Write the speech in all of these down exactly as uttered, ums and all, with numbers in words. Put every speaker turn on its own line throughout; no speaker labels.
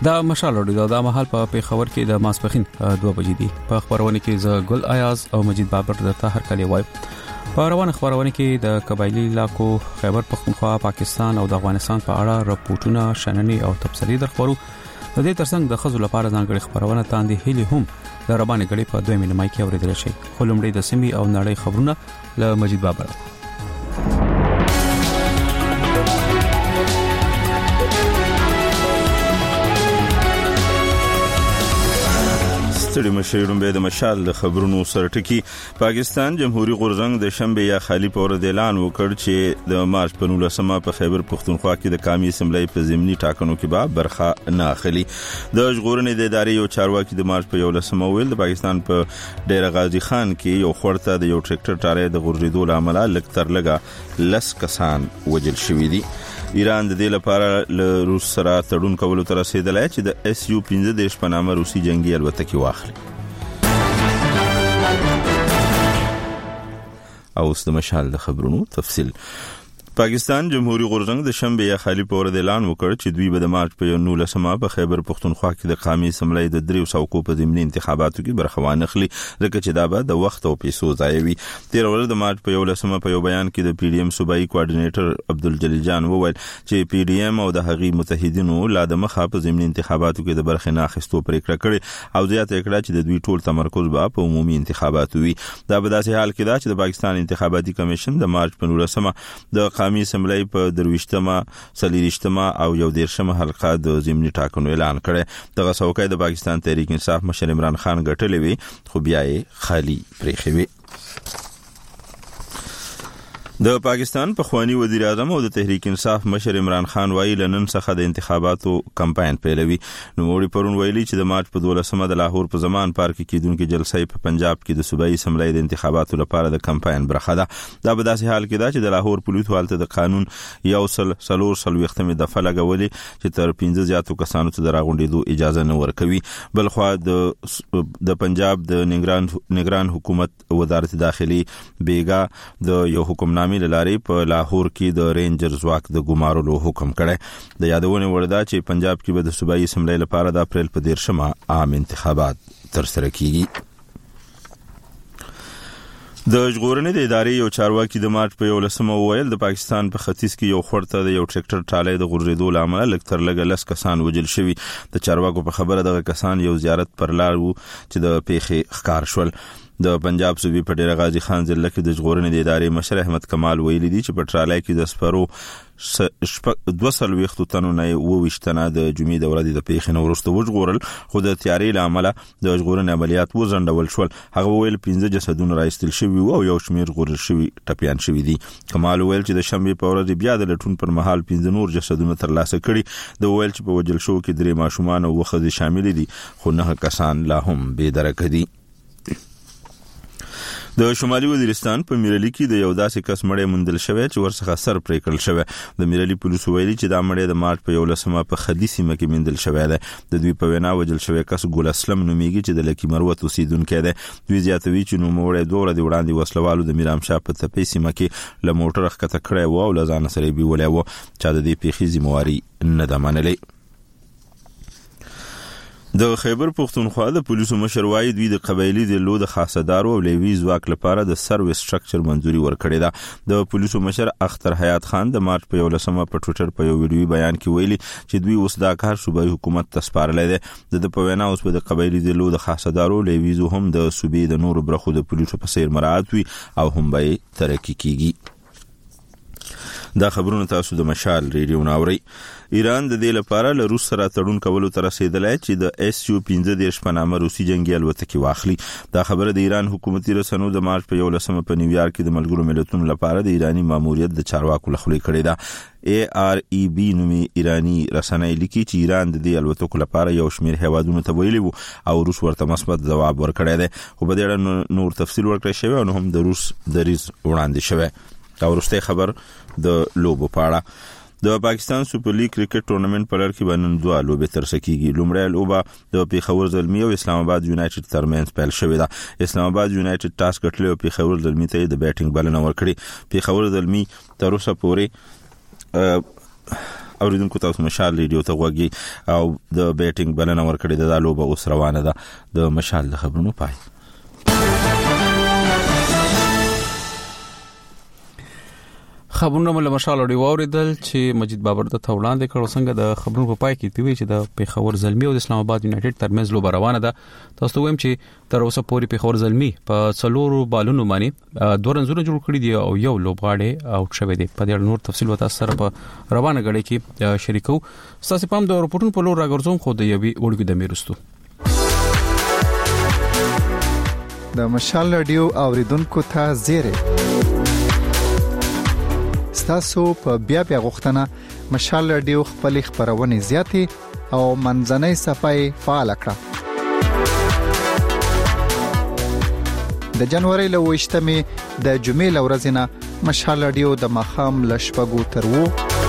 دا مشال اوري دا مهال په پیښور کې د ماسپخین دوه بجې دي. په خبرونه کې ز ګل ایاز او مجید بابر د طاهر کلی وای. په روانه خبرونه کې د قبایلی علاقو خیبر پختونخوا پاکستان او د افغانستان په اړه راپورټونه شننې او تفصیلي درخورو. د دې ترڅنګ د خزو لپاره ځانګړي خبرونه تاندې هلي هم د ربانې غړي په دوه مینه مای کې اوریدل شي. خو لومړی د سیمې او نړۍ خبرونه له مجید بابر.
ستړي مشرون به د مشال د خبرونو سرټکی. پاکستان جمهوریت غورزنګ د شنبه یا خالی په ورځ اعلان وکړ چې د مارچ په نولسمه په خیبر پختونخوا کې د قومي اسمبلی په ضمني ټاکنو کې به برخه نه اخلي. د ژغورنې د ادارې یو چارواکي د مارچ په یولسمه ویل د پاکستان په ډیر غازی خان کې یو خورته د یو ټریکټر ټارې د غورځېدو لامل لږ تر لږه لس کسان وژل شوي دي. ایران د دې لپاره له روس سره تړون کولو تر رسیدلای چې د اس یو پنځه دېرش په نامه روسي جنگي الوتکې واخلي. او اوس د مشال د خبرونو تفصیل. پاکستان جمهوریت غورزنګ د شنبه یا خالی په ورځ اعلان وکړ چې دوی به د مارچ په نولسمه په خیبر پختونخوا کې د قومي اسمبلی د دریو سوکو په ضمني انتخاباتو کې برخه وانخلي ځکه چې دا به د وخت او پیسو ضایع وي. تیر ورځ د مارچ په یولسمه په یو بیان کې د پی ډی ایم صوبایي کوارډینیټر عبدالجلیل جان وویل چې پی ډی ایم او د هغي متحدینو لا د مخه په ضمني انتخاباتو کې د برخه نه اخیستو پریکړه کړې او زیاته کړه چې د دوی ټول تمرکز به په عمومي انتخاباتو وي. دا به داسې حال کې دا چې د پاکستان انتخاباتي کمیشن د مارچ په نولسمه د قومي اسمبلی په درويشتمه سلیریشتمه او یو دیرشمه حلقه د ضمني ټاکنو اعلان کړي. دغه څوکۍ د پاکستان تحریک انصاف مشر عمران خان ګټلې وي خو بیا یې خالی پریښې وي. د پاکستان په خوانی وزیر اعظم او د تحریک انصاف مشر عمران خان وایي لنن څخه د انتخاباتو کمپاین پیلوي. نو وړي پرون ویلي چې د مارچ په دولسمه د لاهور په زمان پارک کې کېدونکو جلسې په پنجاب کې د صوبایي اسمبلی د انتخاباتو لپاره د کمپاین برخه ده. دا به داسې حال کې ده چې د لاهور پولیس حالت د قانون یو سل سلور سلويختمه دفعه لګولي چې تر پنځه زیاتو کسانو ته د راغونډېدو اجازه نه ورکوي. بل خو د د پنجاب د نگران نگران حکومت وزارت داخلي بیګا د یو حکم لاري په لاهور کې د رینجر ځواک د ګمارلو حکم کړی. د یادونه وردا چې پنجاب کې به د صوبایي اسمبلی لپاره د اپریل په دیرشمه عام انتخابات ترسره کیږي. د ژغورنې د ادارې یو چارواکي د مارچ په یولسمه ویل د پاکستان په ختیځ کې یو خورته د یو ټریکټر ټالی د غورځېدو لامل لږ تر لږه لس کسان وژل شوي. د چارواکو په خبره دغه کسان یو زیارت پر لار وو چې د پیښې ښکار شول. د پنجاب صوبې په ډیر غازی خان ضلع کې د ژغورنې د ادارې مشر احمد کمال ویلي دي چې په ټرالای کې د سپرو دوه سل ویختو تنو نه وویشتنه د جمعې د ورځې د پیښې نه وروسته وژغورل خو د تیارې لامل د ژغورنې عملیات وزندول شول. هغه ویل پنځه جسدونه راایستل شوي او یو شمیر ژغورل شوي ټپيان شوي دي. کمال ویل چې د شنبه په ورځ بیا د لټون پر مهال پنځه نور جسدونه ترلاسه کړي. د ویل چې په وجل شو کې درې ماشومان او وخت شامل دي خو نه کسان لا هم بې درکه دي. د شمالي وزیرستان په میرلی کې د یو داسې کس مړی موندل شوی چې ورڅخه سر پرې کړل شوی. د میرلی پولیسو ویلي چې دا مړی د مارچ په یولسمه په خدي سیمه کې موندل شوی دی. د دوی په وینا وجل شوی کس ګل اسلم نومیږي چې د لکی مروت اوسیدونکی دی. دوی زیاتوي چې نوموړی دوه ورځې وړاندې وسلوالو د میرامشاه په تپې سیمه کې له موټر ښکته کړی و او له ځانه سره یې بیولی و چې د دې پیښې ذمہواري نه ده منلې. د خیبر پختونخوا د پولیسو مشر وایي دوی د قبایلی د لو د خاصدارو او لیوی ځواک لپاره د سرویس سټرکچر منځوري ورکړې ده. د پولیسو مشر اختر حیات خان د مارچ په یولسمه په ټوئیټر په یو ویډیوي بیان کې ویلي چې دوی اوس دا کار صوبایي حکومت ته سپارلی دی. د په وینا اوس په د قبایلی د لو د خاصدارو لیویزو هم د صوبې د نورو برخو د پولیسو په څیر مراعات وي او هم به ترقی کیږي. دا خبرونه تاسو د مشال ریډیو ناوري. ایران د دې لپاره له روس سره تړون کولو تر رسیدلای چې د اس یو پنځه دېرش په نامه روسي جنگي الوتکې واخلي. دا خبره د ایران حکومتي رسنیو د مارچ په یولسمه په نیویارک کې د ملګرو ملتونو لپاره د ایرانی ماموریت د چارواکو لخوا کړې ده. ای آر ای بی نومي ایرانی رسنۍ لیکي چې ایران د دې الوتکو لپاره یو شمیر هیوادونو ته ویلي وو او روس ورته مثبت ځواب ورکړی دی. خو په دې اړه نور تفصیل ورکړی شوی او هم د روس دریځ وړاندې شوی. دا ورسته خبر د لوبو پاړه. د پاکستان سپر لیګ کرکټ ټورنمنت په لړ کې باندې دوه لوبې ترسره کیږي. لومړی لوبه د پیښور زلمی او اسلام آباد یونایټډ ترمنځ پیل شوې ده. اسلام آباد یونایټډ ټاس ګټلی او پیښور زلمی ته د بیټینګ بلنه ورکړي. پیښور زلمی تر اوسه پورې اوریدونکو تاسو مشال ریډیو ته وګورئ او د بیټینګ بلنه ورکړې د لوبه اوس روانه ده. د مشال د خبرونو پای.
خبرونه مله مشال اوري وریدل چې مجید بابر د تولاندې کړو څنګه د خبرونو په پای کې دی چې د پیښور زلمی او د اسلام آباد یونایټډ ترمنځ لوبه روانه ده. تاسو وایم چې تر اوسه پورې پیښور زلمی په څلورو بالونو باندې دوه رنزونه جوړ کړی دي او یو لوبغاړی اوټ شوی دی. په دې نور تفصیل وتا سره په روانه غړي کې شریکو. تاسو پام د رپورټونو په لور راګرځوم خو د یوې وړګو د میرستو
د مشال رادیو اوریدونکو ته زیره تاسو په بیا بیا غوښتنه مشال رادیو خپل خبرونه زیاتې او منځنۍ صفحه فعال کړه. د جنوري له وشتمه د جمعې لورځنه مشال رادیو د مخام لشپګو تر وو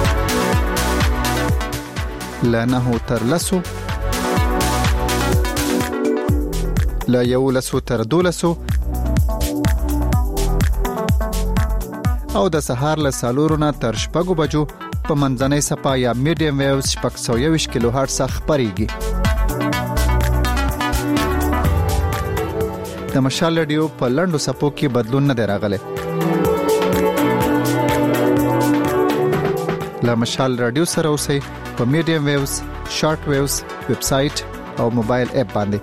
لنه تر لسو لا یو لسو تر دولسو او د سهار له سالورونه تر شپږو بجو په منځنۍ صفحه یا میډیم ویوز شپږ سوه یوویشت کیلو هرتز خبريږي. د مشال رادیو په لنډو صفو کې بدلون نه دی راغلی. له مشال رادیو سره اوسئ په میډیم ویوز، شارټ ویوز، ویب سټ او موبایل اپ باندې.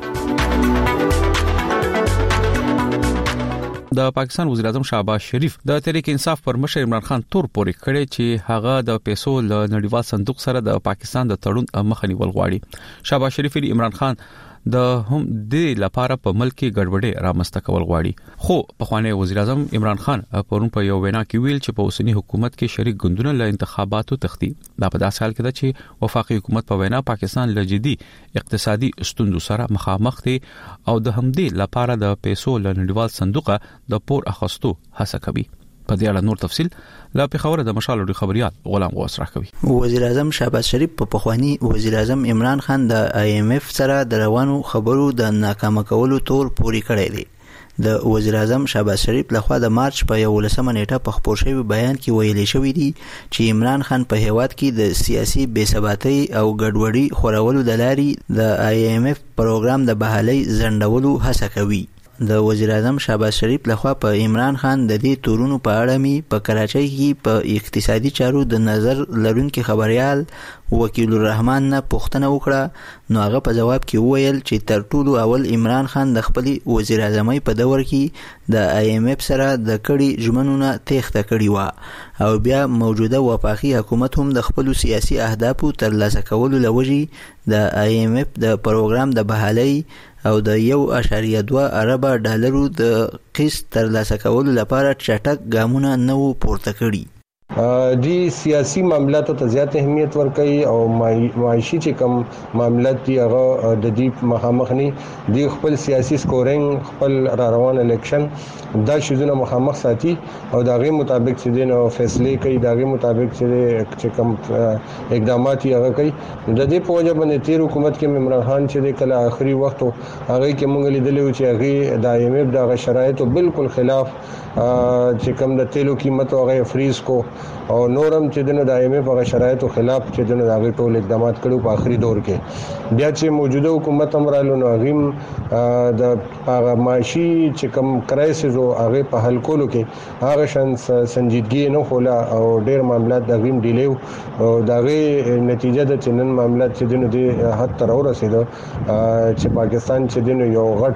د پاکستان وزیر اعظم شهباز شریف د تحریک انصاف پر مشر عمران خان تور پورې کړي چې هغه د پیسو له نړیوال صندوق سره د پاکستان د تړون مخه نیول غواړي. شهباز شریف یې عمران خان د هم د لپاره په ملک کې ګډوډي رامسته کول غواړي. خو په خوانې وزیر اعظم عمران خان پرون په یو وینا کې ویل چې په اوسنی حکومت کې شریک ګوندونه له انتخاباتو تختی. دا په داسې حال کې ده چې وفاقي حکومت په وینا پاکستان له جدي اقتصادي ستونزو سره مخامخ دی او د همدې لپاره د پیسو له نړیوال صندوق د پور اخستو هڅه کوي. په دې اړه نور تفصیل لا په خبره د مشال اوري خبريال غلام غوث راکوي.
وزیر اعظم شهباز شریف په پخوانی وزیر اعظم عمران خان د آی ایم ایف سره د روانو خبرو د ناکام کولو تور پوری کړی دی. د وزیر اعظم شهباز شریف لخوا د مارچ په یولسمه نیټه په خبر شوی بیان کې ویل شوی دی چې عمران خان په هیواد کې د سیاسي بې ثباتۍ او ګډوډۍ خورولو د لاري د آی ایم ایف پروګرام د بحالۍ ځنډولو هڅه کوي. د وزیر اعظم شهباز شریف لخوا په عمران خان د دې تورونو په اړه می په کراچۍ کې په اقتصادي چارو د نظر لرونکي خبريال وکیل الرحمن نه پوښتنه وکړه. نو هغه په جواب کې وویل چې تر ټولو اول عمران خان د خپل وزیر اعظمۍ په دور کې د آی ایم ایف سره د کړي ژمنونه تېښته کړې و او بیا موجوده وفاقي حکومت هم د خپل سیاسي اهدافو ترلاسه کولو لوجي د آی ایم ایف د پروګرام د بحالۍ او د یو اشاریه دوه اربه ډالرو د قسط ترلاسه کولو لپاره چټک ګامونه نه وو پورته کړي.
دی سیاسی معاملات ته زیات اهمیت ورکړي او معاشي چې کوم معاملات دی هغه د دې مخامخ نه دی خپل سیاسي سکورینګ خپل را روان الیکشن دا شوزونه مخامخ ساتي او داغه مطابق چې دین او فیصله کوي داغه مطابق چې کوم اقدامات یې هغه کوي. د دې په وجه باندې تیر حکومت کې عمران خان چې کله آخري وخت هغه کې مونږ لیدلو چې هغه د آی ایم ایف د شرایطو بالکل خلاف چې کوم د تیلو قیمت هغه فریز کو او نورم چې دنه د آی ایم ایف هغه شرایطو خلاف چې دنه هغه ټول اقدامات کړو په آخري دور کې. بیا چې موجوده حکومت امرالو نو هغه د هغه معاشي چې کوم کرایسز او هغه په حل کولو کې هغه شان سنجیدګي نه خولا او ډېر معاملات د غیم ډیلیو او دغه نتیجه د چنن معاملات چې دنه د حد تر ورسېدو چې پاکستان چې دنه یو غټ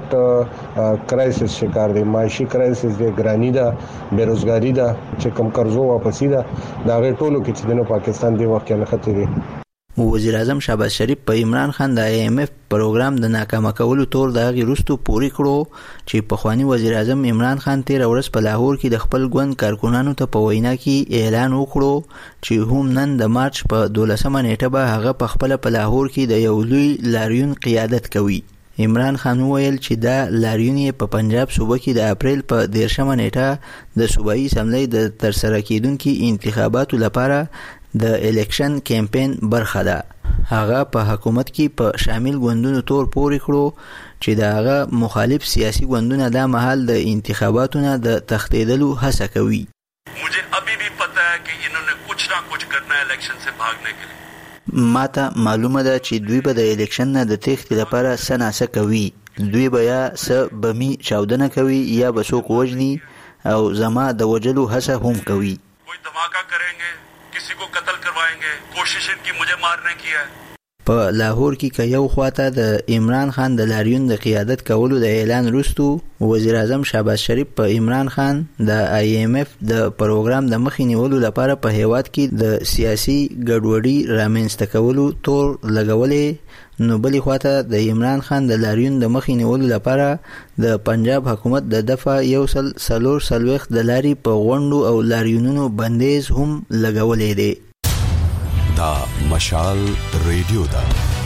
کرایسز شکار دی. معاشي کرایسز دی، ګرانی ده، بیروزګاری ده، چې کوم قرضو واپسی ده، دا غي ټولو کې چې د پاکستان دی وخت کې خطر دی.
وزیر اعظم شهباز شریف په عمران خان د آی ایم ایف پروګرام د ناکامه کولو تور د غي روستو پوری کړو چې په خواني وزیر اعظم عمران خان تیر ورځ په لاهور کې د خپل ګوند کارکونانو ته په وینا کې اعلان وکړو چې هم نن د مارچ په دولسمه نیټه به هغه په خپل په لاهور کې د یو لوی لاریون قیادت کوي. عمران خان ویل چې دا لاریون په پنجاب صوبه کې د اپریل په دیرشمه نیټه د صوبایي اسمبلی د ترسره کیدونکو انتخاباتو لپاره د الیکشن کمپاین برخه ده. هغه په حکومت کې په شامل ګوندونو تور پورې کړو چې داغه مخالف سیاسي ګوندونه د محل د انتخاباتو نه د تختیدلو هڅه کوي.
मुझे अभी भी पता है कि इन्होंने कुछ कुछ ना कुछ करना है इलेक्शन से भागने के लिए।
ماته معلومه ده چې دوی به د الیکشن نه د تېښتې لپاره څه ناسه کوي. دوی به یا څه بمي چاودنه کوي یا به څوک وژني او زما د وجلو هڅه هم کوي.
कोई धमाका करेंगे, किसी को कत्ल करवाएंगे, कोशिश इनकी मुझे मारने की है.
په لاهور کې که یو خواته د عمران خان د لاریون د قیادت کولو د اعلان وروستو وزیر اعظم شهباز شریف په عمران خان د آی ایم اف د پروګرام د مخې نیولو لپاره په هیواد کې د سیاسي ګډوډي رامنځته کولو تور لګولې، نو بلې خواته د عمران خان د لاریون د مخې نیولو لپاره د پنجاب حکومت د دفعه یو سل څلور څلوېښت د لارې په غونډو او لاریونونو بندیز هم لګولی دی.
دا مشال ریډیو دا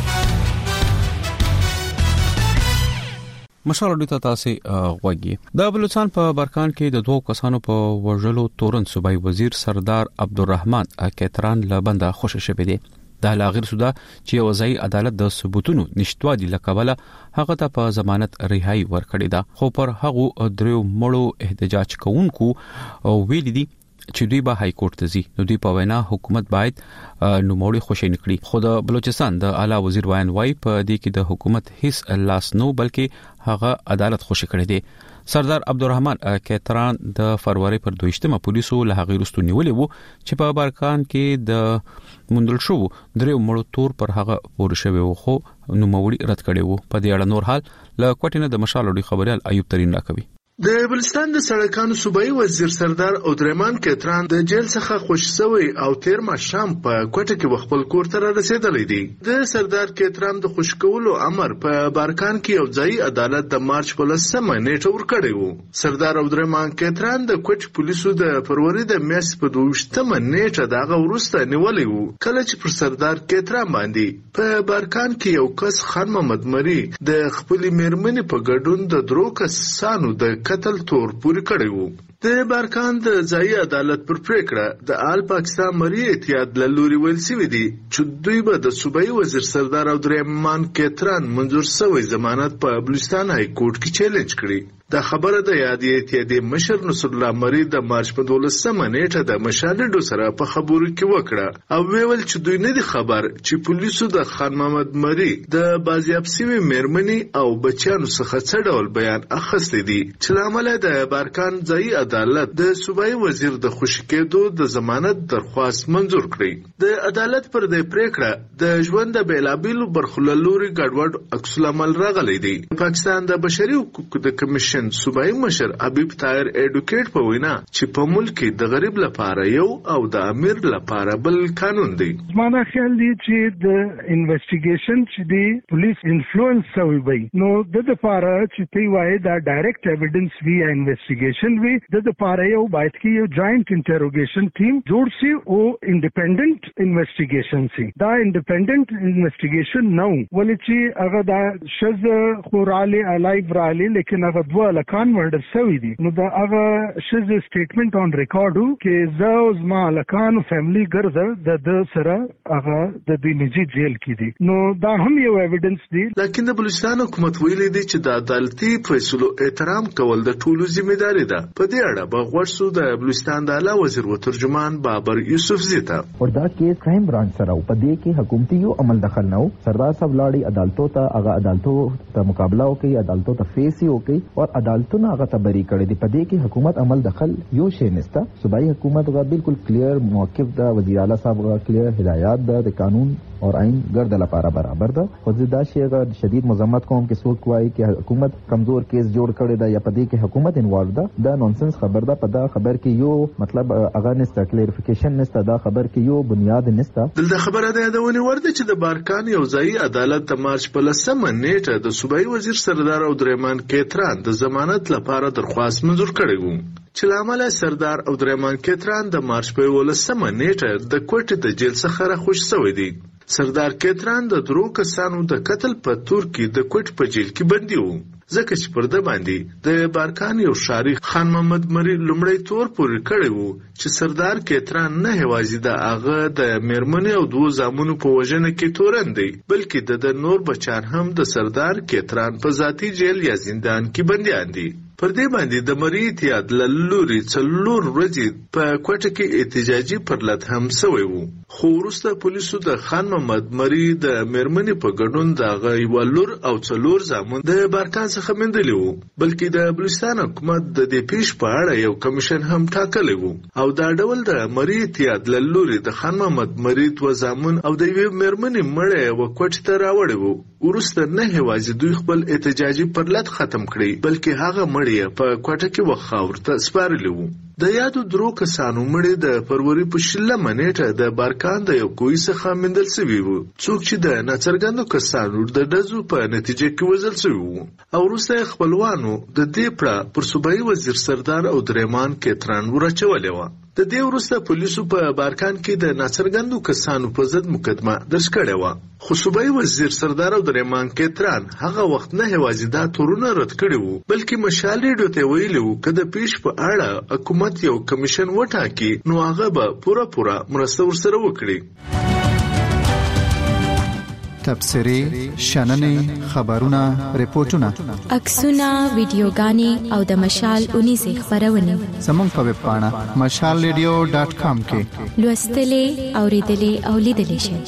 مشال ریډیو ته تاسو غوږی. د بلوچستان په برکان کې د دوه کسانو په وژلو تورن صوبای وزیر سردار عبدالرحمن کیتران لبنده خوشی شوی دی. دا لاغیر سودا چې وزای عدالت د ثبوتونو نشټوادي لکبله هغه ته په ضمانت رهایی ورکړی دا، خو پر هغه درو مړو احتجاج کوونکو ویل دي چې دوی به های کورټ ته ځي. نو دوی په وینا حکومت باید نوموړي خوشی نکړي. خو د بلوچستان د اعلی وزیر وایي وای په دې کې د حکومت هیڅ لاس نو بلکې هغه عدالت خوشی کړی دی. سردار عبدالرحمن کیتران د فروری پر دویشتمه پولیسو له هغه وروسته نیولې وو چې په برکان کې د مندل شو درې مړو تور پر هغه پور شوی وو، خو نوموړي رد کړی وو. په دې اړه نور حال له کوټینه د مشال ډی خبريال ایوب ترين راکوي.
د بلوچستان د سړکانو صوبایي وزیر سردار عبدالرحمن کیتران د جیل څخه خوش شوی او تیر ماښام په کوټه کې خپل کور ته رسیدلی دی. د سردار کیتران د خوش کولو امر په بارکان کې یو ځای عدالت د مارچ په لسمه نیټه ورکړی وو. سردار عبدالرحمن کیتران د کوټ پولیسو د فروری د میاشتې په دویشتمه نیټه دغه وروسته نیولی وو، کله چې پر سردار کیتران باندې په بارکان کې یو کس خان محمد مری د خپل میرمنې په ګډون د درو کسانو د قتل تور پوری کړی وو. د بارکان د ځایي عدالت پر پریکړه د آل پاکستان مری اتحاد له لوري ویل شوی دی چې دوی به د صوبایي وزیر سردار عبدالرحمن کیتران منظور شوی ضمانت په بلوچستان های کورټ کې چیلنج کړی. د خبره د یادې اتحادیې مشر نصر الله مری د مارچ په دولسمه نیټه د مشالډو سره په خبرو کې وکړه او ویل چې دوی نه دي خبر چې پولیسو د خان محمد مری د بازیاب سیمې میرمنې او بچیانو څخه څه ډول بیان اخیستی دی چې لامل د بارکان ځایي عدالت د صوبایي وزیر د خوشی کېدو د ضمانت درخواست منظور کړی. د عدالت پر دې پریکړه د ژوند د بیلابیلو برخو له لوري ګډوډ عکس العمل راغلی دی. پاکستان د بشري حقوقو د کمیشن صوبایي مشر حبیب طاهر ایډوکیټ په وینا چې په ملک کې د غریب لپاره یو او د امیر لپاره بل قانون دی.
زما خیال دی چې د انویسټیګیشن چې دی پولیس انفلوئنس شوی وي، نو د لپاره چې تی وایي دا ډایرکټ ایویډنس وی انویسټیګیشن وی د لپاره یو باید کې یو جاینټ انټروګیشن ټیم جوړ شي او انډیپندنت انویسټیګیشن شي. دا انډیپندنت انویسټیګیشن نو ولې چې هغه دا شز خوراله الایو رالی لیکن هغه دوه لکان مرډر شوی دی. نو دا هغه شز سټیټمنټ اون ریکارډو کې زه زما لکان فیملی ګرځه د د سره هغه د دې نجی جیل کې دي. نو دا هم یو ایویډنس دی.
لکه د بلوچستان حکومت ویلي دی چې د عدالتي فیصلو احترام کول د ټولو ذمہداري ده. په دې اړه به غوښتو د بلوچستان د اعلی وزیر و ترجمان بابر یوسف زیتا
اور دا کیس کرائم برانچ سره په دې کې حکومتي یو عمل دخل نه و. سردار صاحب لاړي عدالتو ته هغه عدالتو ته مقابله وکي، عدالتو ته فیس وکي او عدالتونه هغه تبری کړی دی. په دې کې حکومت عمل دخل یو شی نشته. صوبایي حکومت غا بالکل کلیر موقف دا، وزیر اعلی صاحب غا کلیر هدایات دا د قانون اور آئین ګرد لپاره برابر ده. خو دا شی غا شدید مذمت کوم کې څوک وایي چې حکومت کمزور کیس جوړ کړی دا یا په دې کې حکومت انوالو ده، دا نونسنس خبر ده. په دا خبر کې یو مطلب هغه نشته، کلیریفیکیشن نشته، دا خبر کې یو بنیاد نشته.
دلته خبره ده د ونی ورده چې د بارکان یو ځای عدالت د مارچ په لسمه نیټه د صوبایي وزیر سردار عبدالرحمن کیتران د ضمانت لپاره درخواست منظور کړی وو چې لامل سردار عبدالرحمن کیتران د مارچ په ولسمه نیټه د کوټې د جیل څخه راخوش شوی دی. سردار کیتران د درو کسانو د قتل په تور کې د کوټ په جیل کې بندي وو، ځکه چې پر د باندې د بارکان یو شاري خان محمد مری لومړی تور پورې کړی وو چې سردار کیتران نه هوازي د هغه د میرمنې او دوه زامنو په وژنه کې تورن دی، بلکې د نور بچان هم د سردار کیتران په ذاتی جیل یا زندان کې بنديان دي. پر دې باندې د مری اتحاد لوري څلور ورځې په کوټه کې احتجاجي پرلط هم سوی وو. خو وروسته پولیسو د خان محمد مری د میرمنې په ګډون د غي ولور او څلور زامن د بارکان څخه مندلي وو، بلکې د بلوچستان حکومت د دې پیښ په اړه یو کمیشن هم ټاکلی وو او دا ډول د مری اتحاد لوري د خان محمد مری د زامن او د یوې میرمنې مړی و کوټه ته راوړی وو. وروسته نه هوازي دوی خپل احتجاجي پرلط ختم کړی، بلکې هغه مړی په کوټه کې وخاور ته سپارلی وو. د یادو درو کسانو مړی د فروری په شلمه نیټه د بارکان د یو کوی څخه مندل شوی وو، څوک چې د ناڅرګندو کسانو د ډزو په نتیجه کې وژل شوی وو. او وروسته خپلوانو د دې پړه پر صوبایي وزیر سردار او درېمان کیتران ورچولې وه. د دې وروسته پولیسو په بارکان کې د ناڅرګندو کسانو په ضد مقدمه درج کړې وه. خو صوبایي وزیر سردار او درېمان کیتران هغه وخت نه هوازي دا تورونه رد کړي وو، بلکې مشال ریډیو ته ویلي وو که د پیښ په اړه حکومت یو کمیشن وټاکي نو هغه به پوره پوره مرسته ورسره وکړي.
تبصری، شننې، خبرونه، ریپورتونه،
عکسونه، ویډیوګانې او د مشال اونیزه خبرونه
زموږ په ویب پاڼه مشال ریډیو ډاټ کام کې
لوستلې، اوریدلې او لیدلې شئ.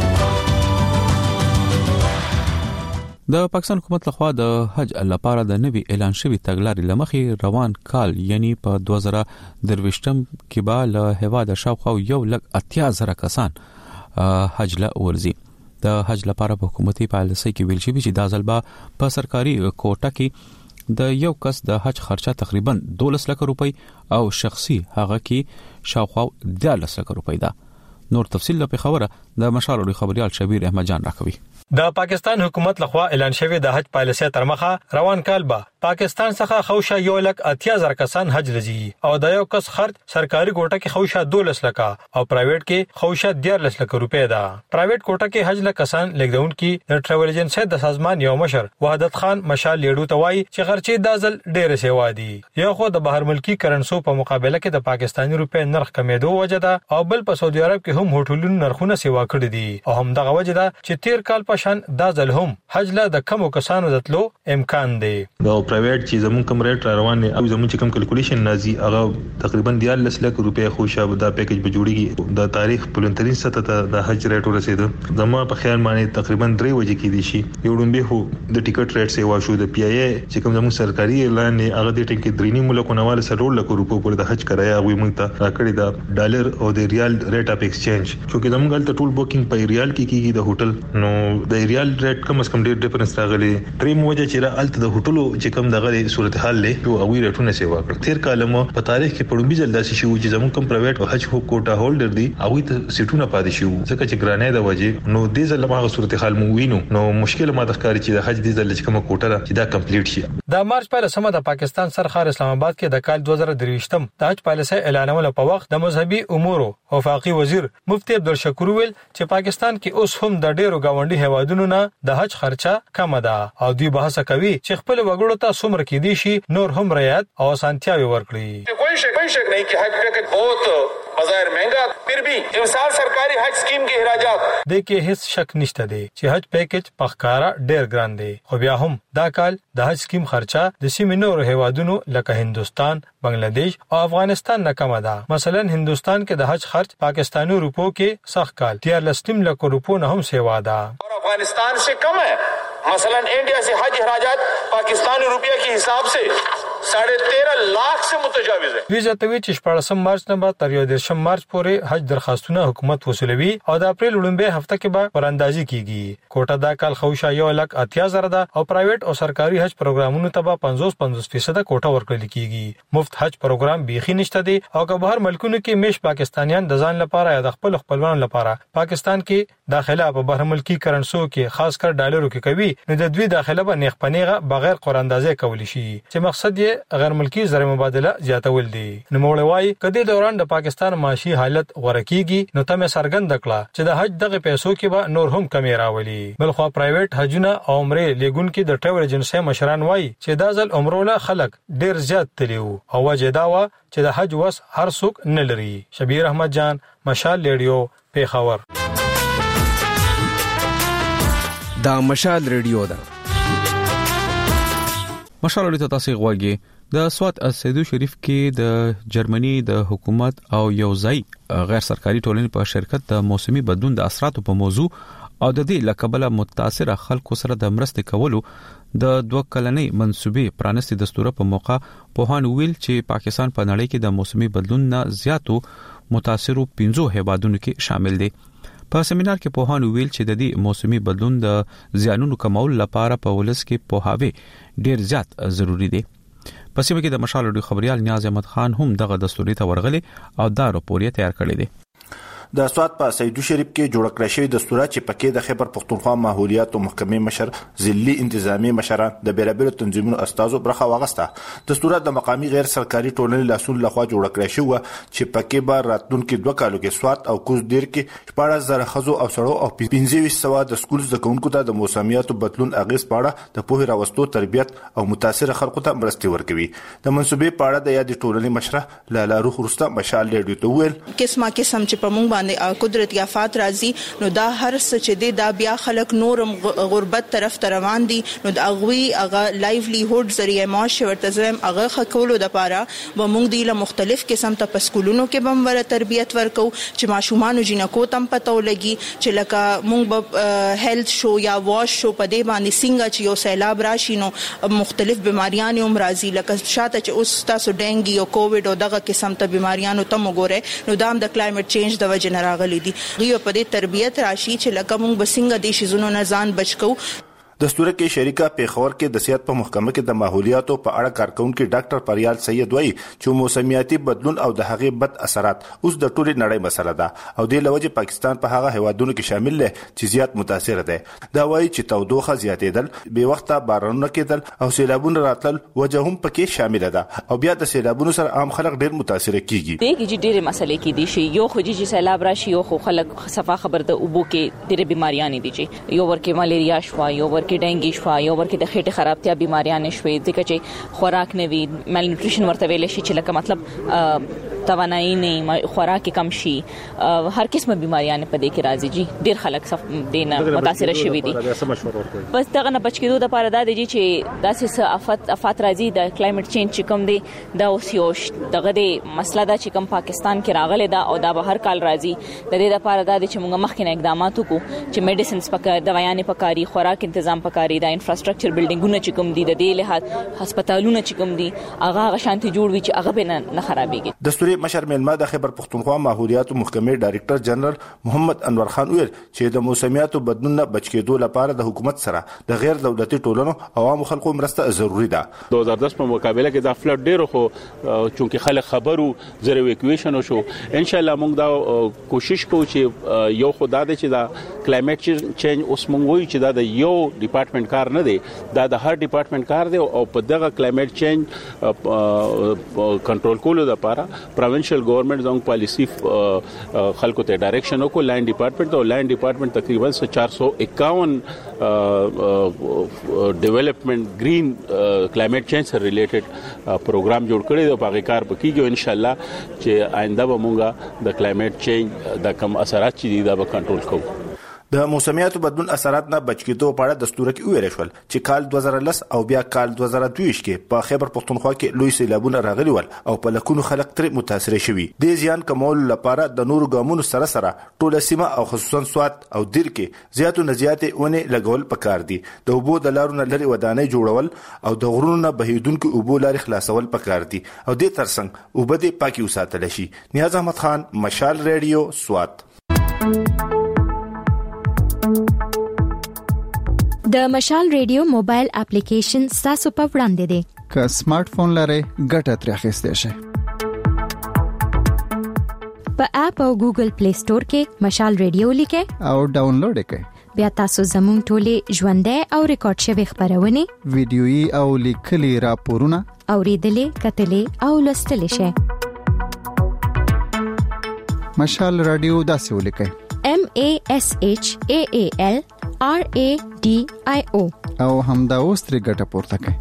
د پاکستان حکومت لخوا د حج لپاره د نوي اعلان شوی تګلارې لمخې روان کال یعنی په دوه زره درویشتم کې به له هیواد شاوخوا یو لک اتیا زره کسان حج له ورزي. د حج لپاره په حکومتي پالیسۍ کې ویل شوی چې د ځلبا په سرکاري کوټه کې د یو کس د حج خرچه تقریبا دولس لک روپۍ او شخصي هغه کې شاوخوا دیارلس لک روپۍ ده. نور تفصیل په خبره د مشال خبريال شبیر احمد جان راکوي.
د پاکستان حکومت لخوا اعلان شوی د حج پالیسۍ تر مخه روان کال به پاکستان څخه خوشه یو لک اتیا زره کسان حج لزی او د یو کس خرچ سرکاري کوټه کې خوشه دولس لک او پرایویټ کې خوشه دیارلس لک روپۍ ده. پرایویټ کوټه کې حج لک کسان لګدون کې د ټریول ایجنسی د سازمان یو مشر وحدت خان مشال لیډو توای چې خرچې دازل ډېر سیوا دي. یو خو د بهر ملکی کرنسو په مقابله کې د پاکستاني روپۍ نرخ کمیدو وجه ده او بل په سعودي عرب کې هم هوټلونو نرخونه سیوا کړی دي او هم دغه وجه ده چې تیر کال په شان دازل هم حج له د کمو کسانو دتلو امکان دی.
د پرایویټ چې زمون کوم ریټ روان دي او زمون چې کوم کیلکولیشن نازي هغه تقریبا دیارلس لک روپۍ خو شابه دا پیکج به جوړیږي. د تاریخ پلنترین سطح ته د حج ریټ ورسېد زمو په خیال باندې تقریبا درې وجې کې دي شي. یو ډومبه هو د ټیکټ ریټ سیوا شو د پی ای ای چې کوم زمون سرکاري اعلان هغه د ټینګ کې درینی ملکونه والا سره لک روپۍ پر د حج کرایه غوي مونږ ته راکړی دا ډالر او د ریال ریټ اف ایکسچینج چې زمون غلط ټول بوکینګ په ریال کې کیږي د هوټل نو د ریال ریټ کم اس کم ډېر ډیفرنس راغلی. دریم وجه چې را الته د هوټلو چې کوم دغه صورتحال له او اوی ریټونه سیوا کړ. تیر کالمو په تاریخ کې پړم بي جلدا شي چې زمون کوم پرایویټ حج کوټا هولډر دي اوی ته سیټونه پاتې شو ځکه چې ګرانه د وجه نو دې ځل ما صورتحال مو وینو نو مشکل ما د ښکاری چې د حج دې ځل چې کوم کوټه چې دا کمپلیټ شي.
د مارچ په سمه د پاکستان سرخار اسلام آباد کې د کال دوه زره درویشتم د حج پالیسۍ اعلانول په وخت د مذهبي امور او وفاقي وزیر مفتی عبدالشکور ویل چې پاکستان کې اوس هم د ډېرو گاونډي هیوادونو نه د حج خرچه کم ده او دوی بحث کوي چې خپل وګړو ته څومره کې دي شي نور هم رعایت او سانتیاوي ورکړي.
کوئی شک کوئی شک نہیں کہ حج پیکج بہت بظاہر مہنگا پھر بھی امسال سرکاری حج سکیم کے اخراجات
د کې هیڅ شک نشته دی چې حج پیکج پخکارا ډېر ګران دی خو بیا هم دا کال د حج سکیم خرچه د سیمې نورو هیوادونو لکه هندستان، بنگلاديش او افغانستان نه کم ده. مثلا هندستان کې د حج خرچ پاکستانی روپو کې سخت کال دیارلس لک روپو نه هم سیوا ده
اور افغانستان سے کم ہے. مثلا انڈیا سے حج اخراجات پاکستانی روپیہ کے حساب سے ساڑھے تیرہ لاکھ سے متجاوز ہے.
وی زتوی چې شپږم مارچ نه بعد تر یوولسم مارچ پورې حج درخواستونه حکومت وصولوي او د اپریل وړاندې هفته کې به وراندازي کیږي. کوټه دا کال خوشا یو لک اتیا زره ده او پرایویټ او سرکاري حج پروګرامونو ته به پنځوس پنځوس فیصد کوټه ورکړل کیږي. مفت حج پروګرام بیخي نشته دی او که بهر ملکونو کې میش پاکستانیان د ځان لپاره یا د خپل خپلوانو لپاره پاکستان کې داخله په بهر ملکی کرنسو کې خاص کر ډالرو کې کوي نو د دوی داخله به نیغ پنیغه بغیر قراندازي کولی شي چې مقصد یې غیر ملکی زر مبادله زیاتول دي. نو موږ وایي کدی دوران د پاکستان معاشي حالت ورکیږي نو تمه سرګند کړه چې د حج دغه پیسو کې به نور هم کمی راولي. بلخو پرایویټ حجونه او عمره لیګون کې د ټریول ایجنسی مشران وایي چې دا ځل عمروله خلک ډیر زیات تلیو او وجه دا و چې د حج وس هر څوک نه لري. شبیر احمد جان، مشال ریډیو، پیښور.
دا مشال ریډیو ده.
مشال لري تاسو غواګي د سوات اسیدو شریف کې د جرمني د حکومت او یو ځای غیر سرکاري ټولنې په شرکت د موسمي بدلون د اثراتو په موضوع او د دې لکبله متاثره خلکو سره د مرستې کولو د دوه کلنې منسوبې پرانستي دستور په موقع پوهان ویل چې پاکستان په نړۍ کې د موسمي بدلون نه زیاتو متاثرو پنځو هیوادونو کې شامل دي. په سیمینار کې پوهان ویل چې د دې موسمي بدلون د زیانونو کمول لپاره په ولس کې پوهاوی ډیر زیات ضروری دی. په سیمه کې د مشال لري خبريال نیاز احمد خان هم دغه دستوري ته ورغلي او دا راپور یې تیار کړی دی.
د سوات په سیدو شریف کې جوړ کړی شوی دستور چې پکې د خیبر پختونخوا ماحولیات او محکمې مشر ضلعي انتظامی مشران د بیرابیر تنظیمونو استادو برخه واغسته. دستور د مقامی غیر سرکاري ټولنې لاسون لخوا جوړ کړی شو چې پکې به راتلونکو دوه کالو کې سوات او کوز دیر کې شپږ زره خزو او سړو او پنځه سوه د سکول زکونکو ته د موسمیاتو بدلون اغیز پاړه د پوهه راوستو تربیت او متاثر خلکو ته مرستې ورکوي. د منسوبې پاړه د یاد ټولنې مشره لاله روح رستا مشال ریډیو ته ویل
قسمه قسم چې په مونږ باندې قدرتي آفات راځي نو دا هر څه چې دی دا بیا خلک نورم غربت طرف ته روان دي نو د اغوي هغه لایولیهود ذریعہ معاش ورته زم هغه خکولو د پاره و مونږ دی له مختلف قسم ته پسکولونو کې بم ور تربیت ورکو چې ماشومان جنکو تم پته ولګي چې لکه مونږ به هیلث شو یا واش شو په دې باندې څنګه چې یو سیلاب راشي نو مختلف بیماریاں هم راځي لکه شاته چې اوس تاسو ډینګي او کووډ او دغه قسم ته بیماریاں تم وګوره نو دا هم د کلایمټ چینج د وجه نه راغلي دي. غیو په دې تربیت راشي چې لکه مونږ بسنګ د شیزونو نه ځان بچو.
دستور کې شریکه پیښور کې د صحت په محکمه کې د ماحولیاتو په اړه کارکونکو ډاکټر پریال سید وایي چې موسمیاتي بدلون او د هغې بد اثرات اوس د ټولې نړۍ مسله ده او د لوجه پاکستان په هغه هیوادونو کې شامل دي چې زیات متاثر دي. دا وایي چې تودوخه زیاتېدل، بې وخته بارانونه کېدل او سیلابونه راتل وجه هم پکې شامل ده او بیا د سیلابونو سره عام خلک ډیر متاثر کیږي.
دغه چې ډېرې مسلې کې دي شي یو خو چې سیلاب راشي یو خو خلک صفه خبر ده اوبو کې ډېرې بیماریاں دي چې یو ورکه ملیریا شوا یو ورکه ډینګي شوا یو ورکه د خېټه خرابتیا بیماریاں نشوي ځکه چې خوراک نه وي مال نیوټریشن ورته ویل شي چې لکه مطلب توانایي نه خوراک کم شي هر قسمه بیماریاں په دې کې راځي جی ډیر خلک صف دینه متاثر شوي دي. بس دغه نه بچ کېدو د پاره د دې چې داسې افات افات راځي د کلایمټ چینج چې کوم دی دا اوس یو دغه د مسله دا چې کوم پاکستان کې راغله دا او دا به هر کال راځي د دې لپاره د چې موږ مخکې اقدامات وکړو چې میډیسنز پکې دوايانې پکاري خوراک تنظیم پکاري دا انفراستراکچر بلډینګونه چې کوم دي د دې له هسپتالونه چې کوم دي هغه غشانتي جوړ وي چې هغه به نه خرابېږي.
دستوري مشر میلمه د خیبر پختونخوا ماحولیات محکمې ډایریکټر جنرال محمد انور خان ویل چې د موسمیاتو بدلون نه بچ کېدو لپاره د حکومت سره د غیر دولتي ټولنو عوامو خلکو مرسته ضروری ده.
دو هزار دس په مقابله کې د فلډ ډیرو خو چونکه خلک خبرو زره ایکویشن شو ان شاء الله موږ دا کوشش کوو چې یو خدای دې چې دا کلایمټ چینج اوس موږ وایو چې دا د یو ډپارټمنټ کار نه دی دا د هر ډپارټمنټ کار دی او په دغه کلایمټ چینج کنټرول کولو لپاره پروینشل گورنمنٹ زنګ پالیسی خلکو ته ډایریکشن او لینډ ډپارټمنټ او لینډ ډپارټمنټ تقریبا چار سو اکاون ډیولپمنٹ گرین کلایمټ چینج سره ریلیټډ پروګرام جوړ کړی دی په هغه کار پکې ان شاء الله چې آینده به مونږه د کلایمټ چینج د کم اثرات چې دي دا به کنټرول کوو.
د موسمیاتو بدلون اثرات نه بچ کېدو په اړه دستور کې ویل شول چې کال دوه زره لس او بیا کال دوه زره دوه کې په خیبر پختونخوا کې لوی سیلابونه راغلي ول او په لکونو خلک ترې متاثر شوي. د زیان کمول لپاره د نورو ګامونو سره سره ټوله سیمه او خصوصا سوات او دیر کې زیاتو نزياتې ونه لګول پکار دي. د اوبو د لارو نه لري ودانۍ جوړول او د غرونو نه بهیدونکو اوبو لاري خلاصول پکار دي او د ترڅنګ اوبه دې پاکي وساتل شي. نیاز احمد خان مشال ریډیو سوات.
د مشال ریډیو موبایل اپلیکیشن تاسو په وړاندې دی.
که سمارټ فون لرئ ګټه ترې اخیستئ شئ.
په اپ او ګوګل پلی سٹور کې مشال ریډیو لیکئ
او ډاونلوډ کړئ.
بیا تاسو زموږ ټولې ژوندۍ او ریکارډ شوی خبرونه
ویډیويي او لیکلي راپورونه
اوریدلې کتلې او لوستلې شئ.
مشال رادیو داسې ولیکئ
M A S H A A L R A D I O
او همدا اوس ترې ګټه پورته کړئ.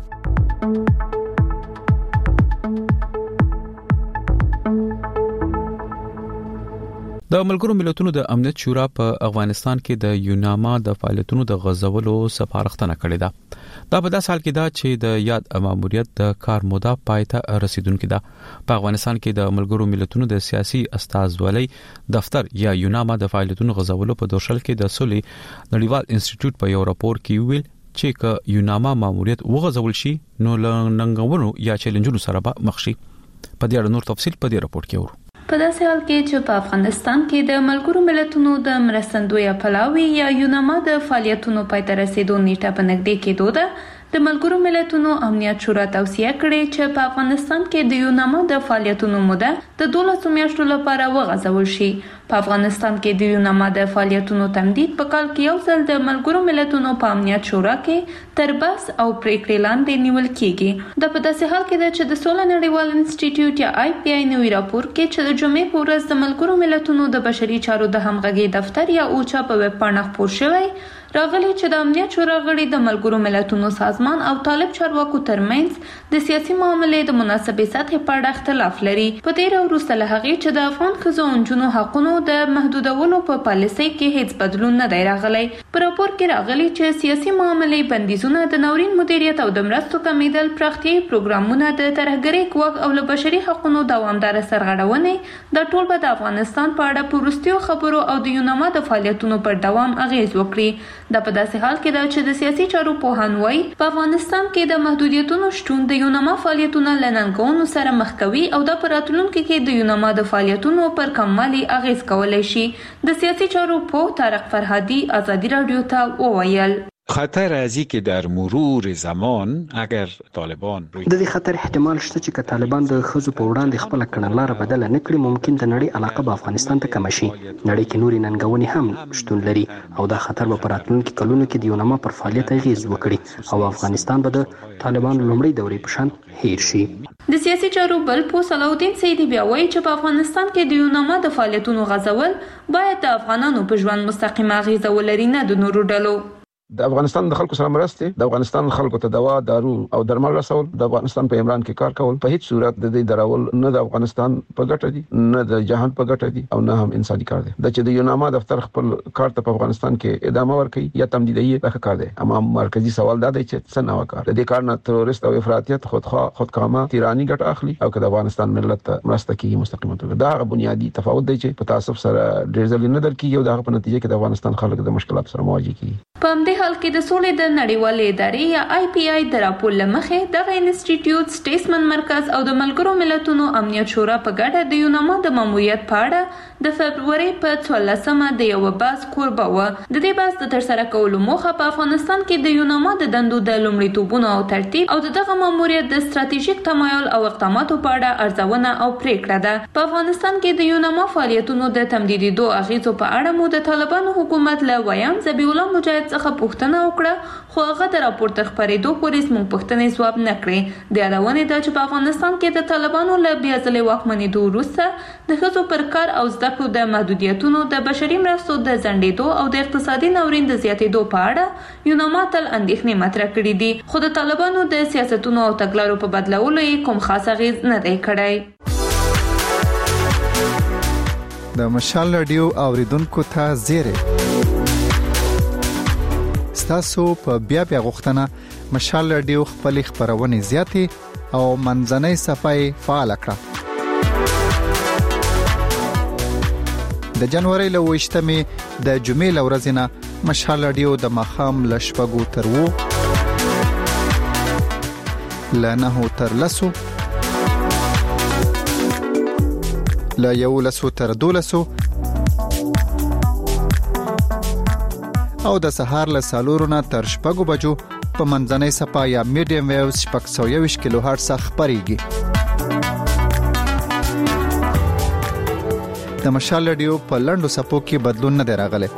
د ملګرو ملتونو د امنیت شورا په افغانستان کې د یوناما د فعالیتونو د غزولو سپارښتنه کړې ده. دا په داسې حال کې ده چې د یاد ماموریت د کار موده پای ته رسیدونکې ده. په افغانستان کې د ملګرو ملتونو د سیاسي استازولۍ دفتر یا یوناما د فعالیتونو غزولو په دوشل کې د سولې نړیوال انسټیټیوټ په یو راپور کې ویل چې ک یوناما ماموریت وغځول شي نو لنګونو یا چیلنجونو سره به مخ شي. په دې اړه نور تفصیل په دې راپور کې ورو.
په داسې حال کې چې په افغانستان کې د ملګرو ملتونو د مرستندوی پلاوی یا یوناما د فعالیتونو پای ته رسیدو نیټه په نږدې کېدو ده، د ملګرو ملتونو امنیت شورا توصیه کړې چې په افغانستان کې د یوناما د فعالیتونو موده د دولسو میاشتو لپاره وغځول شي. په افغانستان کې د یوناما د فعالیتونو تمدید په کال کې یو ځل د ملګرو ملتونو په امنیت شورا کې تر بحث او پریکړې لاندې نیول کیږي. د په داسې حال کې ده چې د سولې نړیوال انسټیټیوټ یا آی پی آی نوی راپور کې چې د جمعې په ورځ د ملګرو ملتونو د بشري چارو د همغږي دفتر یا اوچا په ویب پاڼه خپور شوی راغلی چې د امنیت شورا غړي د ملګرو ملتونو سازمان او طالب چارواکو ترمنځ د سیاسي معاملې د مناسبې سطحې په اړه اختلاف لري. په تیر وروسته له هغې چې د افغان ښځو او نجونو حقونو د محدودولو په پالیسۍ کې هیڅ بدلون نه دی راغلی. په راپور کې راغلی چې سیاسي معاملې بندیزونه د ناورین مدیریت او د مرستو کمیدل پراختیایي پروګرامونه د ترهګرۍ ګواښ او له بشري حقونو دوامداره سرغړونې دا ټول به د افغانستان په اړه په وروستیو خبرو او د یوناما د فعالیتونو پر دوام اغیز وکړي. دا په داسې حال کې ده چې د سیاسي چارو پوهان وایي په افغانستان کې د محدودیتونو شتون د یوناما فعالیتونه له ننګونو سره مخ کوي او دا په راتلونکي کې د یوناما د فعالیتونو پر کموالي اغیز کولی شي. د سیاسي چارو پوه طارق فرهادي ازادي رادیو ته وویل
خطر ازی که در مرور زمان اگر طالبان
د دې خطر احتمال شته چې که طالبان د ښځو په وړاندې خپله کړنلاره بدله نه کړي ممکن د نړۍ علاقه به افغانستان ته کمه شي. نړۍ کې نورې ننګونې هم شتون لري او دا خطر به په راتلونکي کلونو کې د یوناما پر فعالیت اغیز وکړي او افغانستان به د طالبانو لومړۍ دورې په شان هیر شي.
د سیاسي چارو بل پوه صلاح سیدي بیا وایي چې په افغانستان کې د یوناما د فعالیتونو غځول باید د افغانانو په ژوند مستقیمه اغیزه ولري نه د نورو ډلو.
د افغانستان د خلکو سره مرسته، د افغانستان خلکو ته دوا، دارو او درمل رسول، د افغانستان په عمران کې کار کول په هیڅ صورت د دې درول نه د افغانستان په ګټه دي نه د جهان په ګټه دي او نه هم انساني کار دی. د چې د یوناما دفتر خپل کار ته په افغانستان کې ادامه ورکړي یا تمدیدي یې کار دی. اما مرکزی سوال دا دی چې څه نو کار د دې کار نه تروریست او افراطیت خودخواه خودکامه تیرانی ګټه اخلي او که د افغانستان ملت مرسته کوي مستقیمه توګه. دا غو بنیادی تفاوت دی چې په تعصب سره ډیر ځله نه درکېږي او دا په نتیجه کې د افغانستان خلک د مشکلات سره مواجه کیږي.
په همدې حال کې د سولې د نړیوالې ادارې یا آی پی آی د راپور له مخې دغه انسټیټیوټ سټیسمن مرکز او د ملګرو ملتونو امنیت شورا په ګډه د یوناما د ماموریت په اړه د فبروري په څوارلسمه د یو بحث کوربه وه. د دې بحث د ترسره کولو موخه په افغانستان کې د یوناما د دندو د لومړیتوبونو او ترتیب او دغه ماموریت د ستراتیژیک تمایل او اقداماتو په اړه ارزونه او پریکړه ده. په افغانستان کې د یوناما فعالیتونو د تمدیدېدو اغیزو په اړه مو د طالبانو حکومت له ویان ذبیح الله مجاهد څخه پوښتنه وکړه خو هغه د راپور تر خپرېدو پورې زموږ پوښتنې ځواب نه کړې. د یادونې ده چې په افغانستان کې د طالبانو له بیا ځلې واکمنېدو وروسته د ښځو پر کار او زده کړو د محدودیتونو، د بشري مرستو د ځنډېدو او د اقتصادي ناورین د زیاتېدو په اړه یوناما تل اندېښنې مطرح کړي دي، خو د طالبانو د سیاستونو او تګلارو په بدلولو یې کوم خاص اغېز نه دی کړی.
د مشال رادیو اوریدونکو ته زیری تاسو په بیا بیا غوښتنه مشال رادیو خپل خبرونه زیاتې او منځنۍ صفحه فعال کړه. د جنوري له وشتمې د جمعې لورځ نه مشال رادیو د مخام لشپګو تر وو لنه تر لسو لا یو لسو تر دولسو او د سهار له سالورونه تر شپږو بجو په منځنۍ صفحه یا میډیم ویوز شپږ سوه یوویشت کیلو هرټز خپرېږي. د مشال رادیو په لنډو صفحو کې بدلون نه دی راغلی.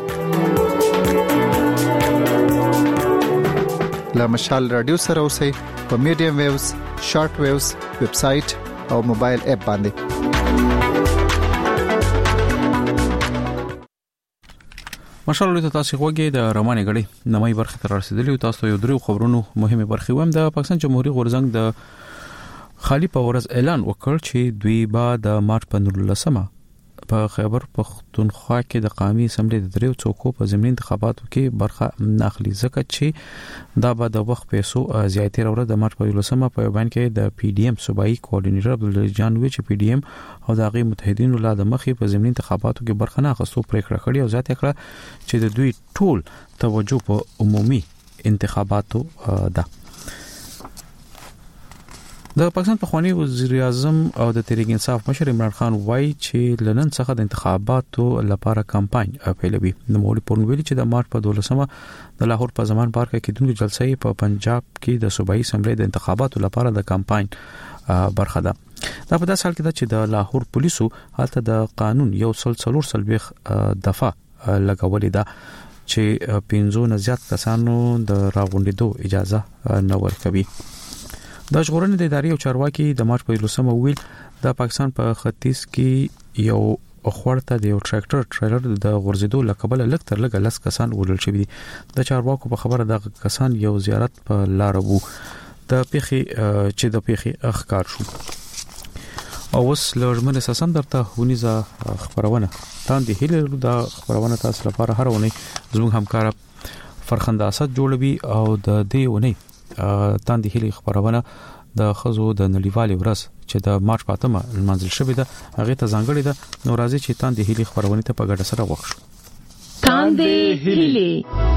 له مشال رادیو سره اوسئ په میډیم ویوز، شارټ ویوز، ویب سایټ او موبایل اپ باندې.
ماشاءالله ته تاسو خوږی د روانې غړي نمای برخه تر رسیدلی او تاسو یو درو خبرونو مهمه برخه ویم. د پاکستان جمهوریت غورزنګ د خالی په ورځ اعلان وکړ چې دوی به د مارچ په نولسمه په خیبر پختونخوا کې د قومي اسمبلی د دریو څوکو په ضمني انتخاباتو کې برخه ناخلي ځکه چې دا به د وخت پیسو زیاتې راوړه. د مارچ په یولسمه په بیان کې د پی ډی ایم صوبایي کوارډینیټر عبدالله جان وی چې پی ډی ایم او د هغه متحدینو له مخې په ضمني انتخاباتو کې برخه نه اخیستو پریکړه کړې او ځکه کړه چې د دوی ټول توجه په عمومي انتخاباتو ده. د پاکستان پخوانی وزیر اعظم او د تحریک انصاف مشر عمران خان وایي چې لنن څخه د انتخاباتو لپاره کمپاین پیلوي. د مولوی پورنویل چې د مارچ په دولسمه د لاهور په زمان پارک کې دغه جلسې په پنجاب کې د صوبایي اسمبلی د انتخاباتو لپاره د کمپاین برخه ده. دا په داسې حال کې ده چې د لاهور پولیسو هلته د قانون یو سل څلور سلويخ دفعه لګولې ده چې پنځو نه زیات کسانو د راغونډېدو اجازه نه ورکوي. د ژغورنې د ادارې او چارواکي د مارچ په یولسمه ویل د پاکستان په ختیځ کې یو اخورته د یو ټریکټر ټریلر د غورځېدو لکبل لک تر لګ لس کسان ولول شوی دي. د چارواکو په خبره د کسان یو زیارت په لار وو د پیخي چې د پیخي اخکار شو. او وس لږمن اساسا درته ونیزه خبرونه تاندې هیله د خبرونه تاسو لپاره هر ونی زموږ همکار فرخنده اسد جوړوي او د دې ونی تاندې هیله خبرونه د خزو د نړیوالې ورځ چې د مارچ په اتمه منځل شوې ده هغه ته ځانګړې ده. نو راځي چې تاندې هیله خبرونه ته په ګډه سره وښو.
تاندې هیله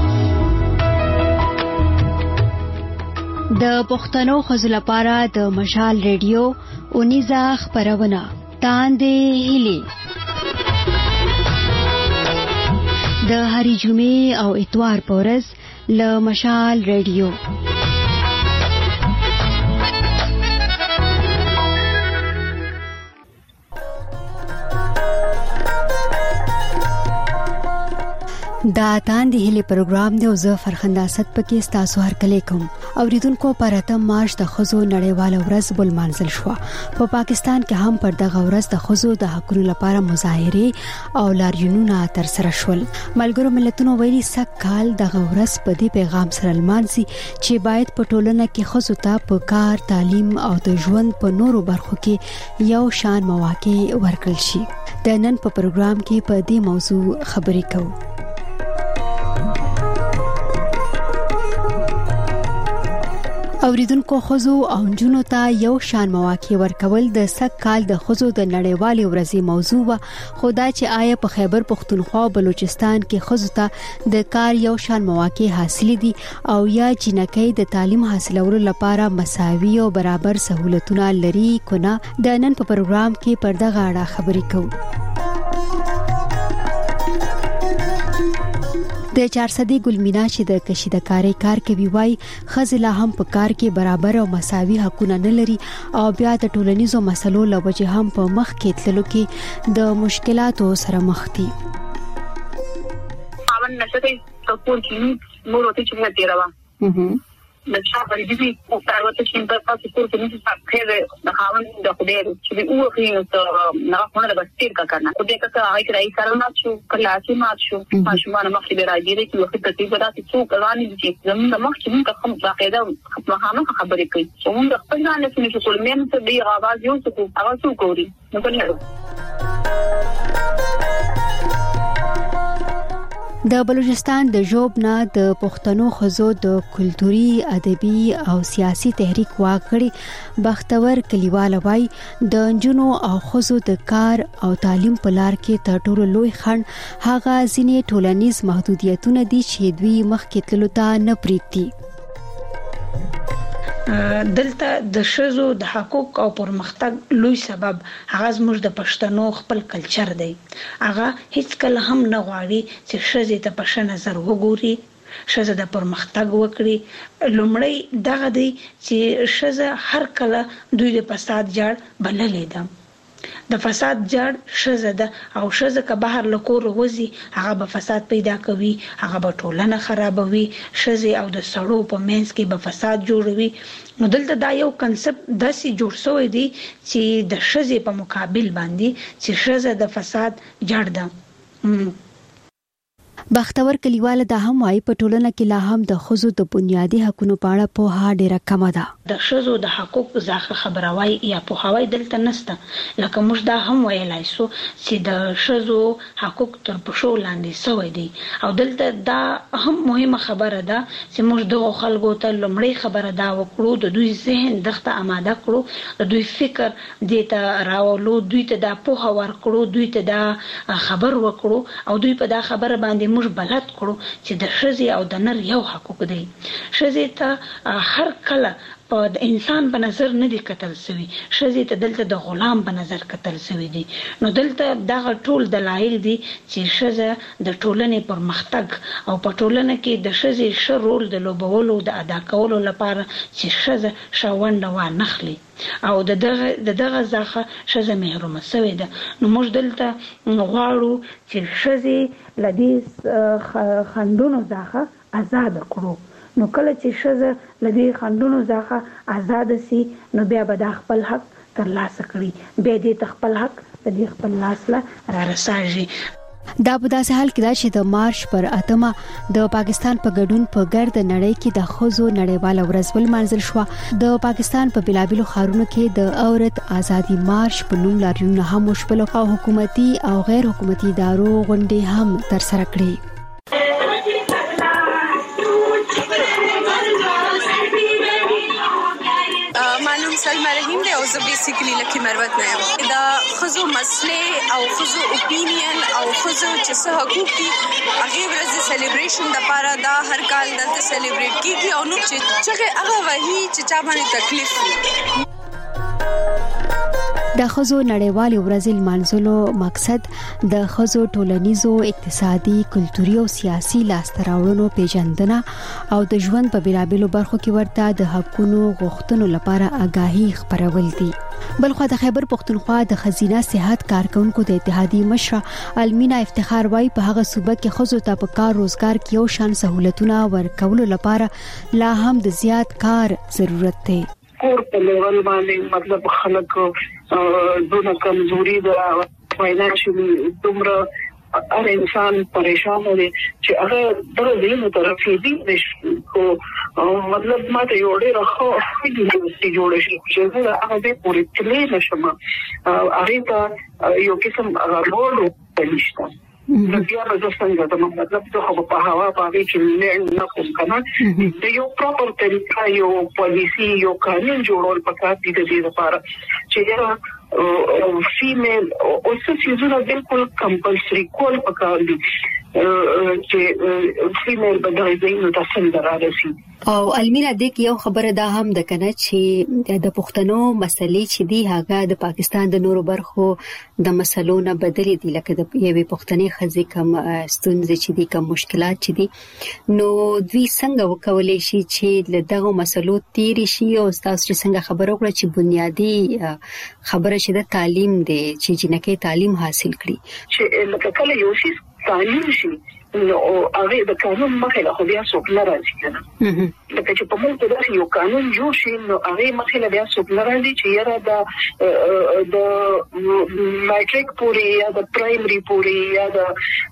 د پښتنو خزو لپاره د مشال ریډیو اونیزه خبرونه تاندې هیله د هری جمعې او اتوار په ورځ له مشال ریډیو. دا تاندې هلي پروګرام دی او زه فرخنده اسد پکې تاسو هر کله کوم. اوریدونکو پر اتم مارچ د خزو نړیواله ورځ بل منځل شو. په پاکستان کې هم پر دغه ورځ د خزو د حقوقو لپاره مظاهره او لاریونونه تر سره شول. ملګرو ملتونو ویلي سک کال دغه ورځ په دې پیغام سره لمانځي چې باید په ټولنه کې خزو ته په کار، تعلیم او د ژوند په نورو برخو کې یو شان مواقع ورکړل شي. د نن په پروګرام کې په دې موضوع خبرې کوو. اوریدونکو خزو او جنونو ته یو شان مواقع ورکول د سک کال د خزو د نړیوالې ورځې موضوع و. خدا چې آیا په خیبر پختونخوا او بلوچستان کې خزو ته د کار یو شان مواقع حاصل دي او یا جنکۍ د تعلیم حاصلولو لپاره مساوي او برابر سہولتونه لري کنه. د نن په پروګرام کې پر دغه اړه خبرې کوو. د چارصدی ګلمینا چې د کشیدکاری کار کوي وای خزله هم په کار کې برابر او مساوي حقونه نه لري او بیا د ټولنیزو مسلو له وجې هم په مخ کې تللو کې د مشکلاتو سره مخ دي.
خاوند نشته کپور کې نور وته چې نه دیروا د چا باندې دي او څاروته چې په تاسو کور کې نشي خیر د خاوند د خدای چې او خینو ته نه خونه د بستیر کا کنه خو دې کا هغه کې راي سره نه شو کلاسي مات شو ماشومان مخکې به راځي چې وخت ته راځي چې څوک رواني دي زموږ مخکې موږ کوم باقاعده خپلوانو خبرې کوي موږ خپل ځان له څه کول مې ته دی غواز یو څه هغه څه کوي نو کنه.
د بلوچستان د ژوب نه د پښتنو خزو د کلتوري، ادبي او سیاسي تحریک واکړي بختور کلیوال وای د جنونو او خزو د کار او تعلیم په لار کې تر ټولو لوی خنډ هغه ځینې ټولنیز محدودیتونه دي چې دوی مخکې تللو ته نه پریږدي.
دلته د شزو د حقوق او پرمختګ لوی سبب هغه زموږ د پښتنو خپل کلچر دی. هغه هیڅ کله هم نه غواړي چې شزې ته په ښه نظر وګوري، شزه د پرمختګ وکړي. لومړی دغه دی چې شزه هر کله دوی د فساد جاړ بللې ده. د فساد جاړ شزه ده او شزه که بهر لکور وځي هغه به فساد پیدا کوي، هغه به ټولنه خرابوي، شزه او د سړو په منځ کې به فساد جوړوي. نو دلته دا یو کنسپټ داسې جوړ شوی دی چې د شزه په مقابل باندې چې شزه د فساد جاړ ده.
بختور کلیواله د هم وايي په ټولنه کې لا هم د خزو د بنیادی حقوقو په اړه په ها ډیره کم ده.
د خزو د حقوق ځکه خبروي یا په هواي دلته نسته، لکه موږ دا هم ویلای شو چې د خزو حقوق تر پښو لاندې سوي دي، او دلته دا هم مهمه خبره ده چې موږ د خلکو ته لمړی خبره دا وکړو، د دوی ذهن دغه آماده کړو، د دوی فکر دې ته راولو، دوی ته دا په هوار کړو، دوی ته دا خبر وکړو، او دوی په دا خبره باندې موږ بلد کړو چې د ښځې او د نر یو حقوق دی. ښځې ته هر کله په د انسان په نظر نه دي کتل شوی، ښځې ته دلته د غلام په نظر کتل شوی دي. نو دلته دغه ټول دلایل دي چې ښځه د ټولنې پرمختګ او په ټولنه کې د ښځې ښه رول د لوبولو د ادا کولو لپاره چې ښځه ښه ونډه وانخلي او د دغه د دغه ځخه ښځه محرومه شوې ده. نو موږ دلته غواړو چې ښځې لدې خندونو ځخه آزاد کړو. نو کله چې ښځه لدې خندونو ځخه آزاد سي، نو بیا به د خپل حق ترلاسه کړي، بیا دې خپل حق د دې خپل لاس له را رساږي.
دا په داسې حال کې دا چې د مارچ پر اتمه د پاکستان په ګډون په ګرد نړۍ کې د خزو نړیواله ورځ ولمانځل شو. د پاکستان په بلابلو ښارونو کې د عورت ازادي مارچ په نوم لاریونونه هم وشول او حکومتي او غیر حکومتي ادارو غونډې هم ترسره کړې.
معلوم سلمہ رحیم دی او زه بیسیکلی لکه مروت نه یم. دا خزو مسلې او خزو اپینین او خزو چې څه حقوق دي هغه ورځ سلیبریشن د لپاره دا هر کال دلته سلیبریټ کیږي، او نو چې چې هغه وایي چې چا باندې تکلیف وي.
د خزو نړیوال ورځ لمانځلو مقصد د خزو ټولنیزو، اقتصادي، کلتوري او سیاسي لاسته راوړنو پیژندنه او د ژوند په بیلابیلو برخو کې ورته د حقوقو غوښتنو لپاره آگاهي خپرول دي. بلخو د خیبر پختونخوا د خزینه صحت کارکونکو د اتحادیې مشره المینا افتخار وايي په هغه صوبه کې خزو ته په کار روزګار کې یو شان سہولتونه ورکولو لپاره لا هم د زیات کار ضرورت دی.
کور په لیول باندې مطلب خلک دونه کمزوري ده، فاینانشلی دومره هر انسان پریشان دی چې هغه دغه دینه طرفې دي نشو. مطلب ما ته یو ډېر ښه یونیورسيټي جوړه شي چې زه هغه به پوری تلې نشم، هغه ته یو قسم روډ پېښته نو بیا به څنګه دا مطلب ته خو په هوا باندې چې نه کوم کنه د یو پراپر طریقه یو پالیسی یو قانون جوړول پکار دي د دې لپاره چې دا فیمیل او سیزونه بالکل کمپلسری کول پکار دي چې فیمیل بدای زینو تاسو درارسي.
او المینا د یو خبره دا هم د کنه چې د پښتنو مسلې چې دی هغه د پاکستان د نورو برخو د مسلو نه بدلې دي، لکه د یوې پښتنې خزې کم ستونزې چې دي، کم مشکلات چې دي، نو دوی څنګه وکولای شي چې له دغه مسلو تیری شي. او تاسو چې څنګه خبرو کړه چې بنیادی خبره چې د تعلیم دی چې جنکه تعلیم حاصل کړي،
چې لکه کله یو شی تعلیم شي نو هغه د قانون مخه له خو بیا څوک نه راځي کنه. لکه چې په موږ ته یو قانون جوړ شي نو هغه مخه له بیا څوک نه راځي چې یاره د د ماټریک پوري یا د پرایمري پوري یا د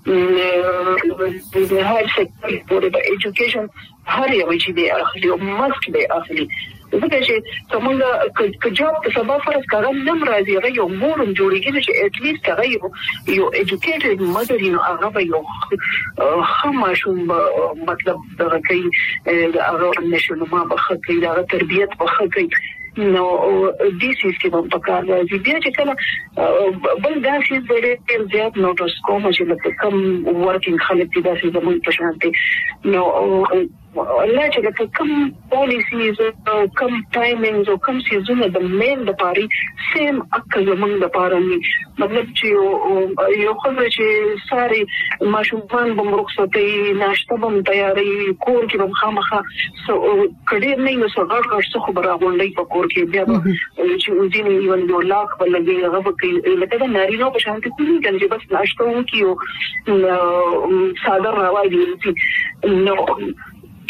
د هایر سیکنډري پوري د ایجوکیشن هر یو چې دی اخلي او مست دی اخلي. ځکه چې څنګه ک جواب په سبا فرض کارم نم راځي هغه یو مورم جوړیږي چې اټ لیست هغه یو یو ایجوکیټډ مدر یو هغه یو خماشوم مطلب دغه کوي هغه نشو ما بخښي کوي دا تربيت بخښي کوي نو دې سیس کې په کار راځي. بیا چې کله بل دا شي ډېر زیات نوټس کوم چې لکه کم ورکینګ خلک دي دا چې زموږ په شان دي نو الله چې لکه کم پالیسیز او کم ټایمینګز او کم سیزونه د مین د پاري سیم اکه زمونږ د پاره ني مطلب چې یو خبره چې ساري ماشومان به مرخصتي ناشته به تیاری کور کې به خامخه کډیر نه نو څنګه غړ څه خبره غونډي په کور کې بیا چې ځینې یو یو لاک بلګي هغه به لکه دا نارینه په شان کې کوي چې بس ناشته وکيو ساده راوړي نو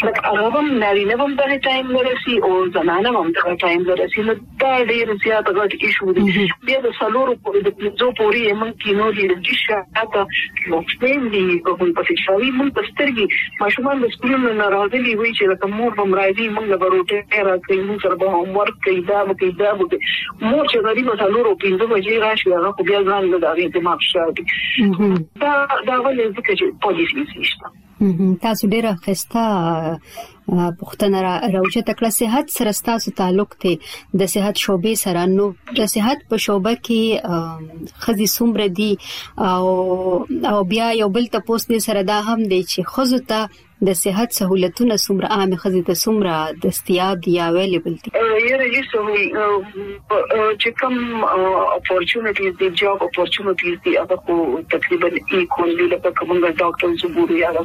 لکه هغه هم نارینه هم دغه ټایم لرسي او زنانه هم دغه ټایم لرسي نو دا ډېر زیات غټ ایشو دی بیا د سلورو په د پنځو پورې موږ کینو دي د شاته لوکسټین دی په په شاوی موږ پسترګي ماشومان د سکولونو نه راځي وی چې لکه مور هم راځي موږ به روټه راځي موږ سره به هم ورک کوي دا به کوي دا به مور چې غریب سلورو پنځو بجې راشي هغه خو بیا ځان له دغه دماغ شاوي دا دا ولې ځکه چې پالیسي نشته
تاسو ډیره خسته پښتنه راوچه تکړه صحت سره تاسو تعلق ته د صحت شوبې سره نو د صحت په شوبه کې خزي سومره دي او او بیا یو بل تاسو دې سره دا هم دی چې خزو ته د صحت سہولتونه سومره عامه خزي ته سومره دستیاب دي اویلیبل دي
یره یې سو چې کوم اپورچونټیز دي جاب اپورچونټیز دي هغه خو تقریبا ایکول دي لکه کومه ډاکټرز وګوري هغه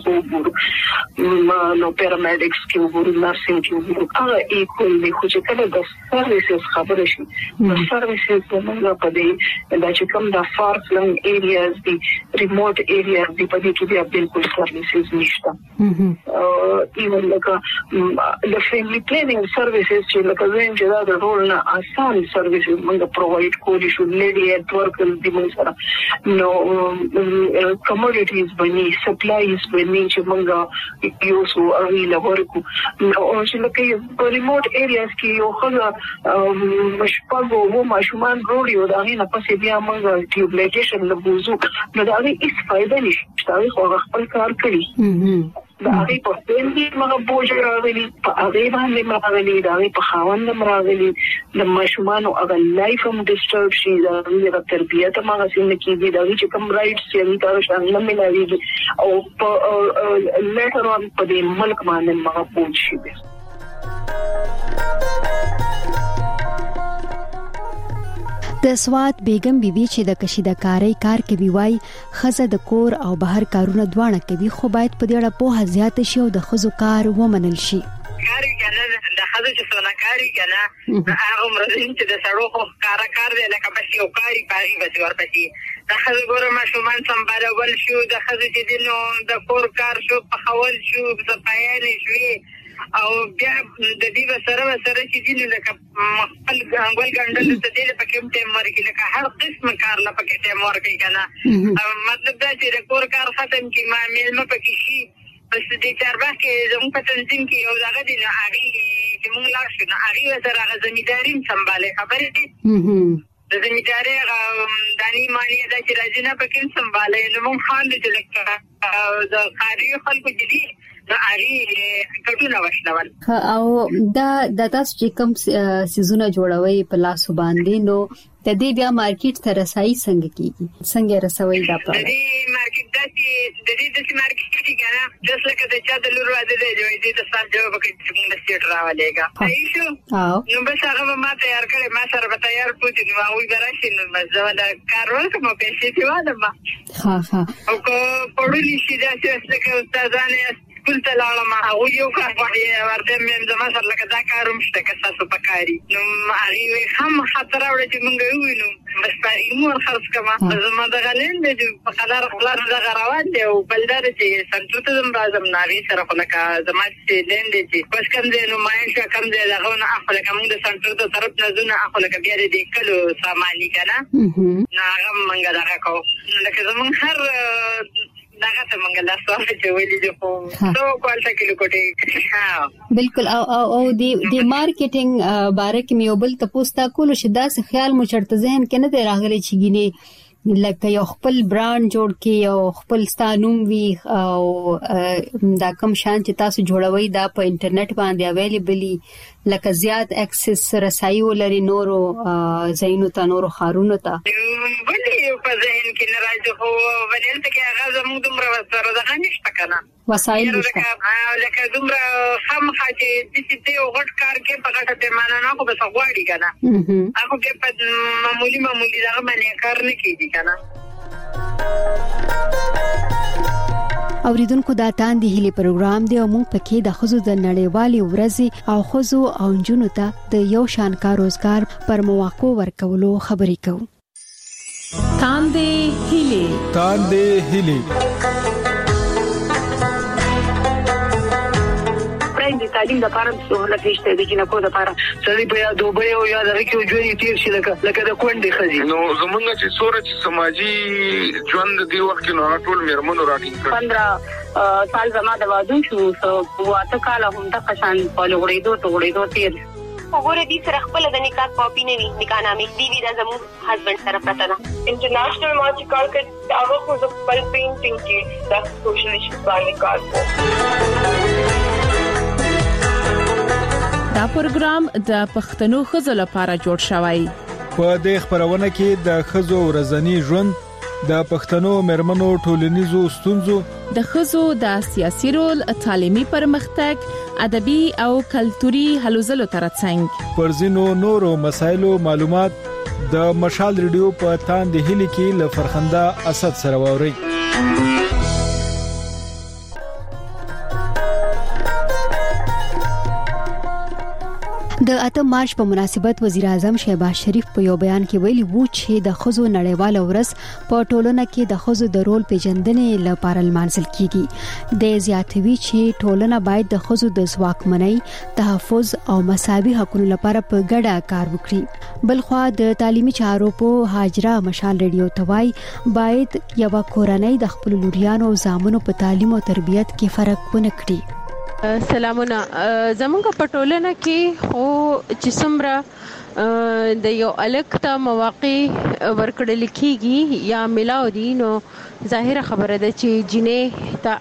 وګورو نو پیرامیډکس کې وګورو نرسینګ کې وګورو هغه ایکول دي خو چې کله د سرویسز خبره شي د سرویسز په موږ په دې دا چې کوم د فار فلنګ ایریاز دي ریموټ ایریاز دي په دې کې بیا بالکل سرویسز نشته ایون لکه د فیملی پلانینګ سرویسز چې لکه زم چې دا د ټول نه آسان سرویسز موږ پرووایډ کولی شو لیډي ایت ورکر د موږ سره نو کموډیټیز باندې سپلایز باندې چې موږ یو څو اړیلا ورکو نو چې لکه په ریموټ ایریاز کې یو خزه مشپغو وو ماشومان وروړي او دا نه پسې بیا موږ ټیوبلیټیشن لګوزو نو دا هیڅ فائدہ نشته هغه خپل کار کوي دا هغه په دې موږ بوج راغلي په هغه باندې راغلي دا په خاوند راغلي د ماشومان او هغه لایف هم ډیسټرب شي دا د تربیته موږ څنګه کېږي دا چې کوم رائټس یې تاسو څنګه ملایي او په لیټر اون په دې ملک باندې موږ بوج شي
د سواد بیگم بیبي چې د کشیدکارۍ کار کوي وای خزه د کور او بهر کارونه دواړه کوي خو باید په دې اړه په زیات شي او د خزو کار ومنل شي
کاری کنه د خزو چې څونه کاری کنه هغه مرزین چې د سړو خو کار کار دی لکه بس یو کاری پاري بس ورپسې د خزو ګوره ماشومان سمبالول شو د خزو چې دینو د کور کار شو په خول شو د پایان شوې او بیا د دې سره سره چې دین لکه خپل غنګول ګندل ته دې په کوم ټیم ورکی لکه هر قسم کار لا پکې ټیم ورکی کنه مطلب دا چې د کور کار ختم کی معامل م پکې شي بس دې چاربه کې زموږ په تنظیم کې یو دغه دي نه اغي چې موږ لا شو نه اغي سره غزمیداري سمباله خبرې دي د زمیداري دانی مالی دا چې راځي نه پکې سمباله نو موږ خان دې لکه د خاري خلکو دي دا اړي کټونه وښنول
او دا د تاسو چې کوم سيزونه جوړوي په لاس باندې نو د دې بیا مارکیټ ته رسایي څنګه کیږي څنګه رسوي دا په
دې مارکیټ داسې د دې د مارکیټ کې کنه جس لکه د چا د لور واده دی جوړې دي د سال جواب کې څنګه د سیټ راولېګا ایشو نو به هغه ما تیار کړې ما سره به تیار پوتې نو وی براشي نو مزه ولا کارول کوم پیسې دی واده ما
ها ها
او کو پړولې شي دا چې لکه استادانه ټول تلاله ما او یو کار وړي ورته مې زما سره لکه دا کاروم شته که تاسو پکاري نو هغه هم خطر اوري چې مونږ وینو بس په مور خرڅ کما زما د غلین د په قدر خلاص د غراوان دی او بلدار چې سنټو ته زم راځم ناوي سره لکه زما چې لین دي چې پس کوم دی نو مایشه کوم دی دغه نه اخله کوم د سنټو ته طرف نه زونه اخله کې بیا دې کلو سامانی کنه نه هغه مونږ دغه کو لکه زمون هر دغه ته مونږ لا سوال چې ویلې دي خو څو کوالټه کیلو کوټه
بالکل او او دی دی مارکیټینګ باره کې یو بل تاسو ته کول شي دا خیال مو چرته ذهن کې نه راغلی چې ګینه لکه یو خپل برانډ جوړ کې یو خپل ستانوم وی او دا کوم شان چې تاسو جوړوي دا په انټرنیټ باندې اویلیبلی لکه زیات اکسس رسایي ولري نورو زینو ته نورو خارونو ته
ولې په ذهن کې نه راځي خو ولې ته کې هغه زموږ دومره سره ده نشته کنه
وسایل نشته
لکه دومره هم خاطر د دې یو غټ کار کې په غټه پیمانه نه خو به څغواړي کنه هغه کې په معمولی معمولی دا باندې کار نه کیږي کنه
اوریدونکو دا تاندې هلي پروګرام دی او موږ پکې د خزو د نړیوالي ورځې او خزو او جنونو ته د یو شان کار روزګار پر مواقع ورکولو خبرې کوو.
تاندې هلي
تاندې هلي
تعلیم د لپاره سہولت نشته د جنکو لپاره
سړي په دوبه او یا د کې ژوند تیر شي لکه لکه د کونډې خزي
نو زمونږ چې سورج سماجی ژوند دی وخت کې نو ټول میرمنو راټینګ کړ
پندرہ سال زما د وادو شو سو واته کال هم د قشان په لغړېدو ته غړېدو تیر
وګوره دې سره خپل د نکاح کاپی نه وي نکاح نامې دی وی د زمو هسبند سره پته ده انټرنیشنل ما چې کار کوي هغه خو د خپل پینټینګ کې د سوشل ایشوز باندې کار
کوي. دا پروګرام د پښتنو خزو لپاره جوړ شوی.
په دې خبرونه کې د خزو ورځنی ژوند د پښتنو مرمنو ټولنیزو ستونزو
د خزو د سیاسي رول تعلیمي پرمختګ ادبي او کلتوري هلو ځلو ترڅنګ
پرزینو نورو مسایلو معلومات د مشال ریډیو په تاند هلي کې ل فرخنده اسد سره ووري.
د اتم مارچ په مناسبت وزیر اعظم شهباز شریف په یو بیان کې ویلي وو چې د خزو نړیواله ورځ په ټولنه کې د خزو د رول پیژندنې لپاره لمانځل کیږي. د زیاتوي چې ټولنه باید د خزو د ځواکمنۍ، تحفظ او مساوي حقوقو لپاره په ګډه کار وکړي. بلخوا د تعلیمي چارو په حاجره مشال ریډیو توای باید یو کورنۍ د خپل لوریانو او زامنو په تعلیم او تربیت کې فرق ونه کړي.
سلامونه. زمونږ په ټولنه کې خو چې څومره د یو الګ ته مواقع ورکړل کیږي یا ملاو دي نو ظاهره خبره ده چې جنې ته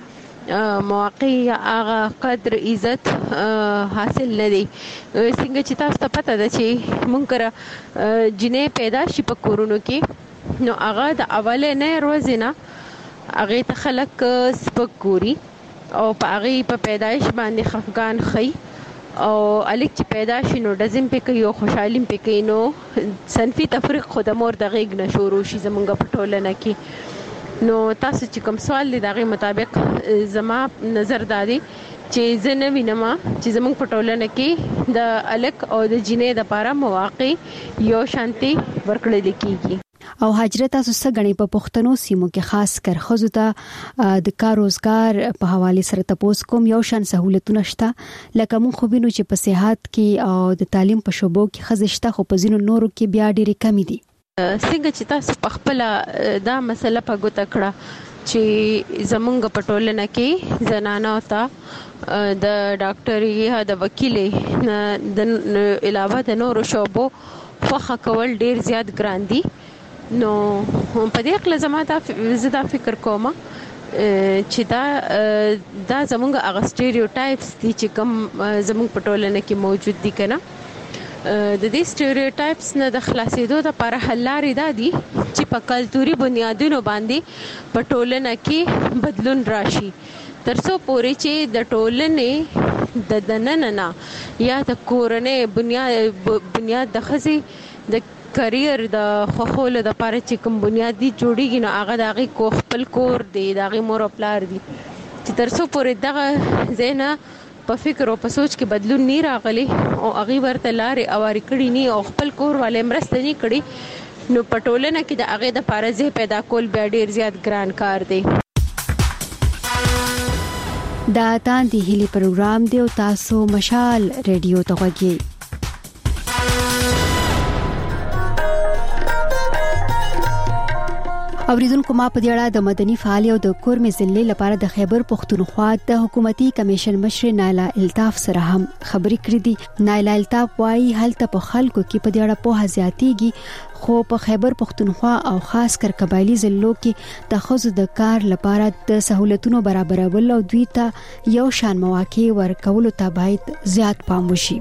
هغه مواقع یا هغه قدر عزت حاصل نه دي. څنګه چې تاسو ته پته ده چې مونږ را جنې پیدا شي په کورونو کې نو هغه د اوله نه روزنه هغه ته خلک سپک ګوري او په هغه په پیدایش باندې خفقان خي او الک چې پیدا شي نو دزم په کوي او خوشحالي په کوي نو صنفي تفریق خود مور د غیګ نشورو شي زمونږ په ټولنه کې. نو تاسو چې کوم سوال دی دغه مطابق زما نظر دادي چې زه نه وینم چې زمونږ په ټولنه کې د الک او د جنې د لپاره مواقع یو شانتي ورکړل کیږي.
او حجره تاسو څنګه په پښتنو سیمو کې خاص کر خزو ته د کار روزګار په حواله سره تاسو کوم یو شان سہولتونه شته لکه مون خو بینو چې په صحت کې او د تعلیم په شوبو کې خزشته خو په زینو نورو کې بیا ډېری کمی دي.
څنګه چې تاسو په خپل دا مسله په ګوته کړه چې زمونږ په ټولنه کې زنانه او ته د ډاکټري یا د وکیلې د علاوه د نورو شوبو فخ کول ډېر زیات ګران دي. نو په دې اړه زما دا زدا فکر کوم چې دا دا زموږ هغه سټیریوټایپس دي چې کوم زموږ په ټولنه کې موجود دي کنه. د دې سټیریوټایپس نه د خلاصېدو لپاره حل لارې دا دي چې په کلتوري بنیادونو باندې په ټولنه کې بدلون راشي ترڅو پورې چې د ټولنې د دننه یا د کورنۍ بنیاد بنیاد د خزي د کرییر د خوخول د پاره چې کوم بنیادی جوړیږي نو هغه دغه کو خپل کور دی دغه مور خپلار دی چې ترڅو پورې دغه زینا په فکر او په سوچ کې بدلون نه راغلی او هغه ورته لارې اواري کړی نه او خپل کور والے مرسته نه کړی نو پټولنه کې د هغه د پاره زه پیدا کول بیا ډیر زیات ګران کار دی.
دا تاندې هلي پروګرام دی او تاسو مشال ریډیو ته غوږی. اوریدونکو ما په دې اړه د مدني فعال او د کورمې ضلع لپاره د خیبر پښتونخوا د حکومتي کمیشن مشر نایلا الطاف سره هم خبرې کړې دي. نایلا الطاف وايي هلته په خلکو کې په دې اړه په هزياتيږي خو په خیبر پښتونخوا او خاص کر قبایلی ضلعو کې د خزو د کار لپاره د سہولتونو برابرول او دوی ته یو شان مواقع ورکول ته باید زیات پام وشي.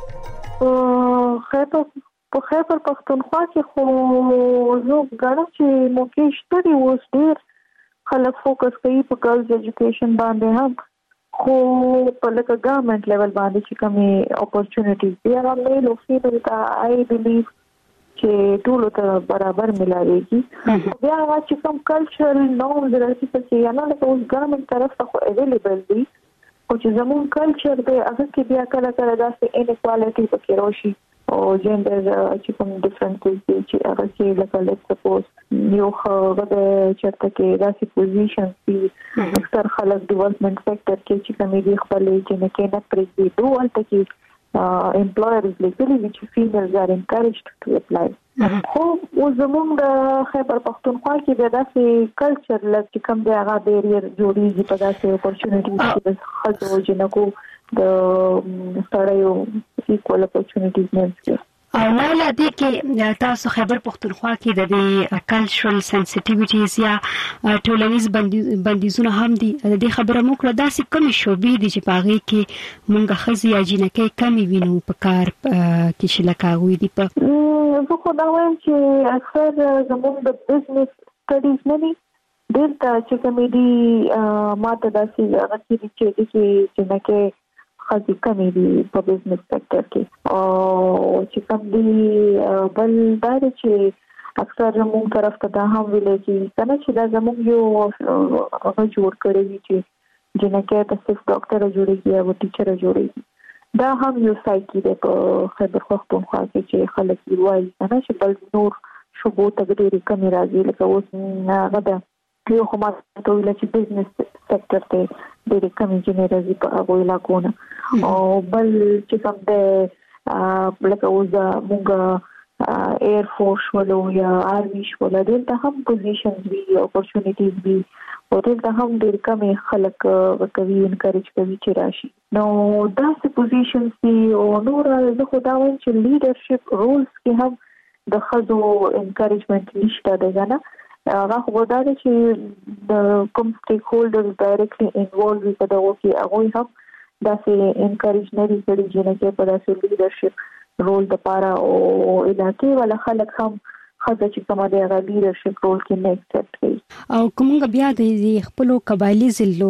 خیبر په خیبر پښتونخوا کې خو زه غواړم چې موقع شته دی اوس ډېر خلک فوکس کوي په ګرلز ایجوکیشن باندې هم خو په لکه ګورنمنت لیول باندې چې کومې اپورچونټیز دي هغه میل او فیمیل ته آی بیلیو چې ټول ته برابر ملاويږي. بیا هغه چې کوم کلچرل نورمز راځي چې یا نه لکه اوس ګورنمنت طرف ته خو اویلیبل دي او چې زموږ کلچر دی هغه کې بیا کله کله داسې انیکوالټي پکې راشي او جندر چې کوم ډیفرنسز دي چې هغه چې لکه لیټس سپوز یو هغه د چرته کې داسې پوزیشن دي اکثر خلک ډیولپمنٹ سېکټر کې چې کومې دي خپل چې نه کې نه پرېږدي دوه الته کې employers legally which females are encouraged to apply. خو زموږ د خیبر پختونخوا کې د داسې کلچر لکه کوم دی هغه بیریر جوړیږي په داسې اپورچونټیز کې د خځو جنکو د سړیو equal opportunities نه
او لاله دې کې تاسو خیبر پختونخوا کې د دې کلچرل سنسټیویټیز یا ټولنیز بندیزونه هم دي د دې خبره مو کړه داسې کوم شوبې دي چې پاغي کې مونږه خزي یا جنکې کمی وینو په کار کې چې لکه وي دي په
زه خو دا وایم چې اکثر زموږ د بزنس سټډیز نه دي دلته چې کومې دي ماته داسې هغه چې چې جنکې خاصی کمی دي په بزنس سېکټر کې او چې کوم دي بل دا چې اکثر موږ طرف ته دا هم ویل چې کنه چې دا زموږ یو هغه جوړ کړی وي چې جنکه د صرف ډاکټر جوړیږي او ټیچر جوړیږي دا هم یو سایکي دی په خیبر پختونخوا کې چې خلک یې وایي کنه چې بل نور شوبو ته ډېری کمی راځي لکه اوس هغه دا یو خو ما ته ویل چې بزنس سېکټر ته ډېری کمی جنې راځي په هغه علاقو نه او بل چې کوم د لکه اوس موږ ایر فورس ولو یا آرمي شول دلته هم پوزیشنز وی اپورچونټیز وی او دلته هم ډېر کم خلک کوي انکریج کوي چې راشي نو داسې پوزیشنز دي او نور زه خو دا وایم چې لیډرشپ رولز کې هم د خزو انکریجمنت نشته دی نه هغه خو دا چې د کوم سټیک هولډرز ډایرکټلی انوالو وي په دغه کې هغه هم داسې انکریج نه دي کړي چې په داسې لیډرشپ رول د پاره او علاقې ولا خلک هم خزه چې کومه د لیډرشپ رول کې نه اکسپټ کوي
او کومه بیا د خپل قبایلی زلو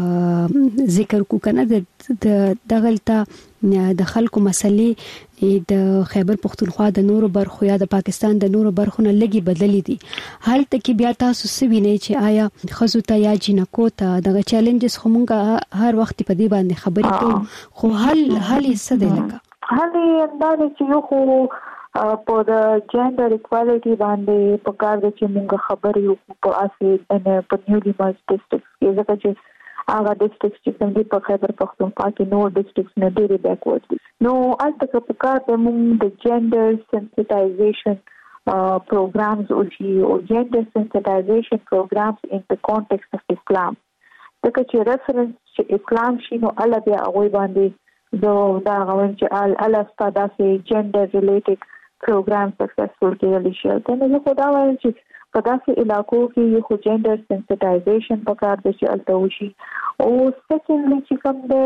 ذکر کو کنه د دغلطه د خلکو مسلې د خیبر پختونخوا د نورو برخو یا د پاکستان د نورو برخو نه لګي بدلې دي هلته کې بیا تاسو سوینه چې آیا خزو ته یا جنکو ته دغه چیلنجز خو مونږه هر وخت په دې باندې خبرې کوو خو حل حل څه دی لکه
حل اندازه چې یو خو په د جندر ایکوالټي باندې په کار د چې مونږ خبرې وکړو په اساس ان په نیولي مارچ ډیسټریکټ کې ځکه چې هغه ډیسټریکټ چې کوم دي په خیبر پختونخوا کې نو ډیسټریکټ نه ډېری بیکورډ دي نو البته په کار د مونږ د جندر سنسټایزیشن پروګرامز او چې او جندر سنسټایزیشن پروګرامز ان د کانټیکست اف اسلام دغه چې ریفرنس چې اسلام شي نو الله بیا هغه باندې زه دا غواړم چې الله ستاسو د جندر ریلیټډ پروګرام سکسسفل کېدلی شي دا نه خو دا وایم چې په داسې علاقو کې یو خو جندر سنسټایزیشن پکار دی چې الته وشي او سیکنډلی چې کوم د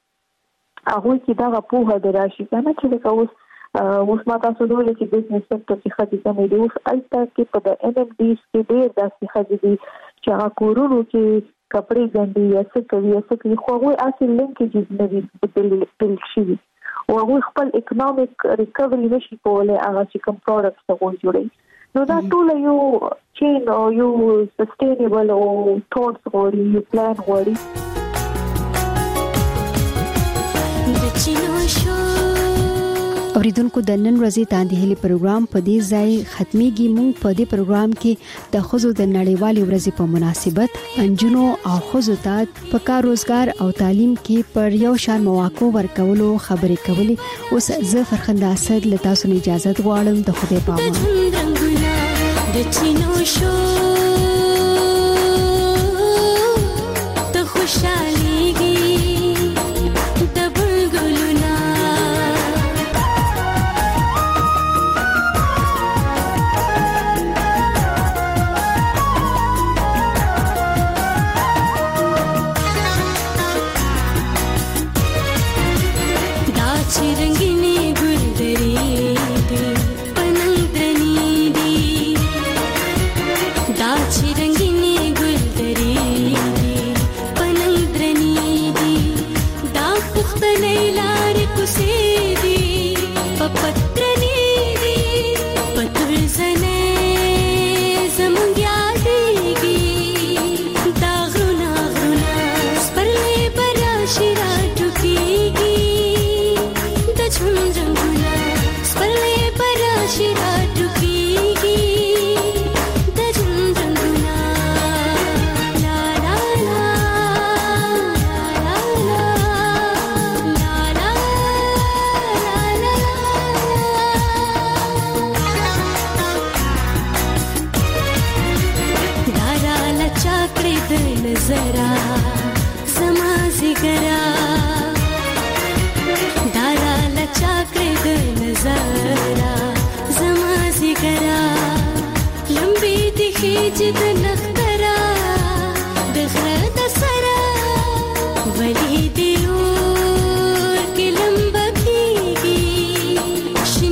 هغه کې دا په هغه راشي کنه چې دا اوس اوس ما تاسو ډول چې بزنس سېکټر کې خدي کومې دی اوس الته کې په د ان ام ډي کې ډېر داسې خدي دي چې هغه کورونو کې کپڑے ګنډي یا څه کوي یا څه کوي خو هغه اصل لینکیجز نه دي په بل شي او هغه خپل اکونومیک ریکوري نشي کولای هغه چې کوم پروډکټس هغه جوړي نو دا ټول یو چین او یو سستینبل او ټوټس غوړي یو پلان غوړي
د چینو شو اوریدونکو د نن ورځې تاندې هلي پروګرام په دې ځای ختميږي مونږ په دې پروګرام کې د خزو د نړیوالې ورځې په مناسبت انجونو او خزو ته په کار روزګار او تعلیم کې پر یو شان مواقع ورکولو خبرې کولې اوس زه فرخنده اسد له تاسو نه اجازه غواړم د خدای په امان د چینو شو ته خوشاليږي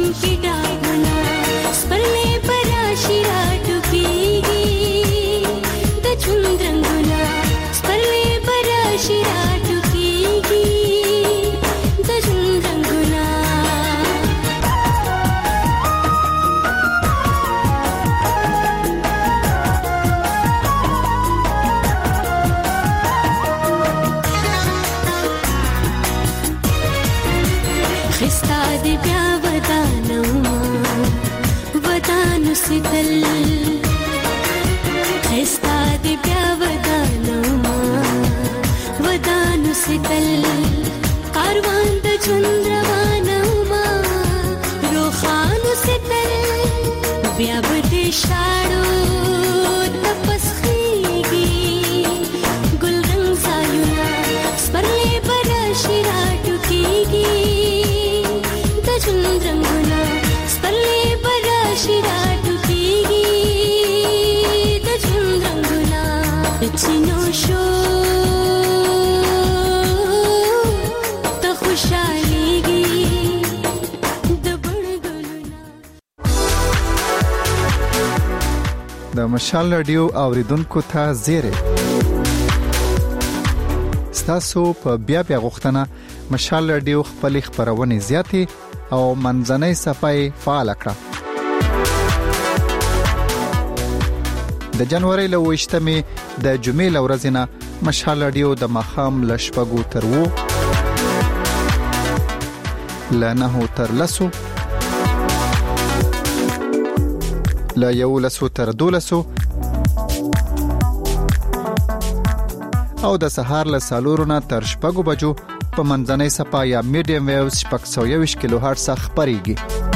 की डागना स्पर्ले पराशी राटुकीगी द चुंद्रंगुना स्पर्ले पराशी राटुकीगी द चुंद्रंगुना खिस्ता दे प्या वदानौमा वदानु सितल खिस्ता दे प्या वदानौमा वदानु सितल कारवान द चंद्रवानौमा रोखानु सितल ब्या बदे शाडो तपस्खीगी गुलरंग सायुना स्पर्ले पराशिरा टुकीगी चंद्रंगुना स्पर्ले पराशिरा टुकीगी द चंद्रंगुना चिनो शो त खुशालीगी द बड़गुना
د مشال رادیو اوریدونکو ته زیره ستاسو په بیا بیا غوښتنه مشال رادیو خپل خبرونه زیاتې او منځنۍ صفای فعال کړه. د جنوري له وشتمې د جمعې لورځنه مشال رادیو د مخام لشپګو تر وو لنه تر لسو لا یو لسو تر دولسو او د سهار له سالورونه تر شپږو بجو په منځنۍ صفا یا میډیم ویوز شپږ سوه یوویشت کیلو هرټز خبريږي.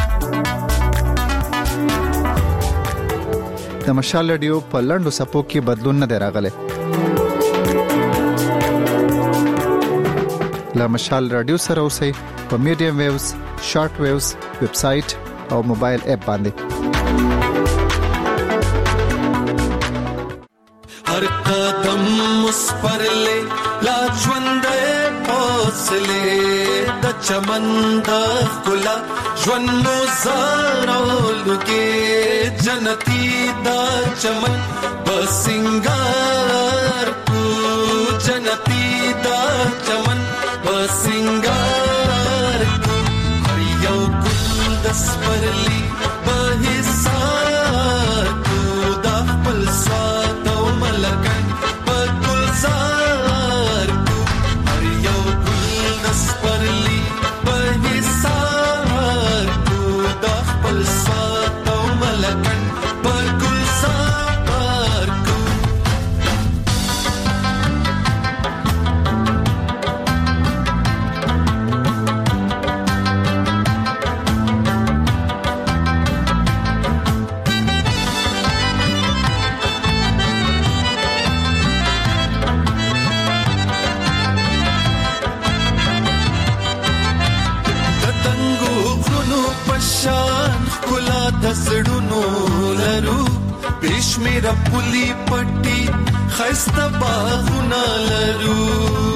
د مشال رادیو په لنډو صفو کې بدلون نه دی راغلی. له مشال رادیو سره اوسئ په میډیم ویوز، شارټ ویوز، ویب سټ او موبایل اپ باندې.
हर कदम उस पर ले ला ژوندې حوصله د چمن د ښکلا ژوند مو زارولږي جنتي د چمن بسنګار کو جنتي د چمن بسنګار کو هر یو ګل د سپرلی به حسار کو د خپل سواد او ملګن په ګلزار کو هر یو ګل د سپرلی په حسار کو د خپل سواد او ملګن په ګلزار کو دسړونو لرو پېشمیر پولی پټي خسته باغونه لرو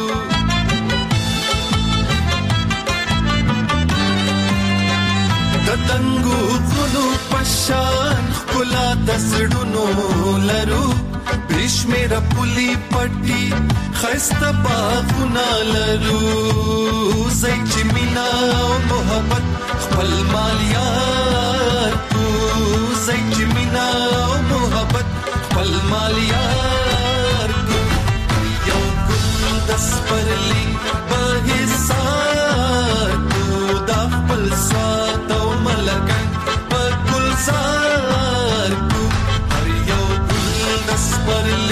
دتنګو غلو پشان خلا دسړونو لرو پېشمیر پولی پټي خسته باغونه لرو زې چې مینا او محبت خپل مالیار کو زې چې مینا او محبت خپل مالیار کو یو ګل د سپرلی په حسار کو د خپل سواد او ملګن په ګلزار کو هر یو ګل د سپرلی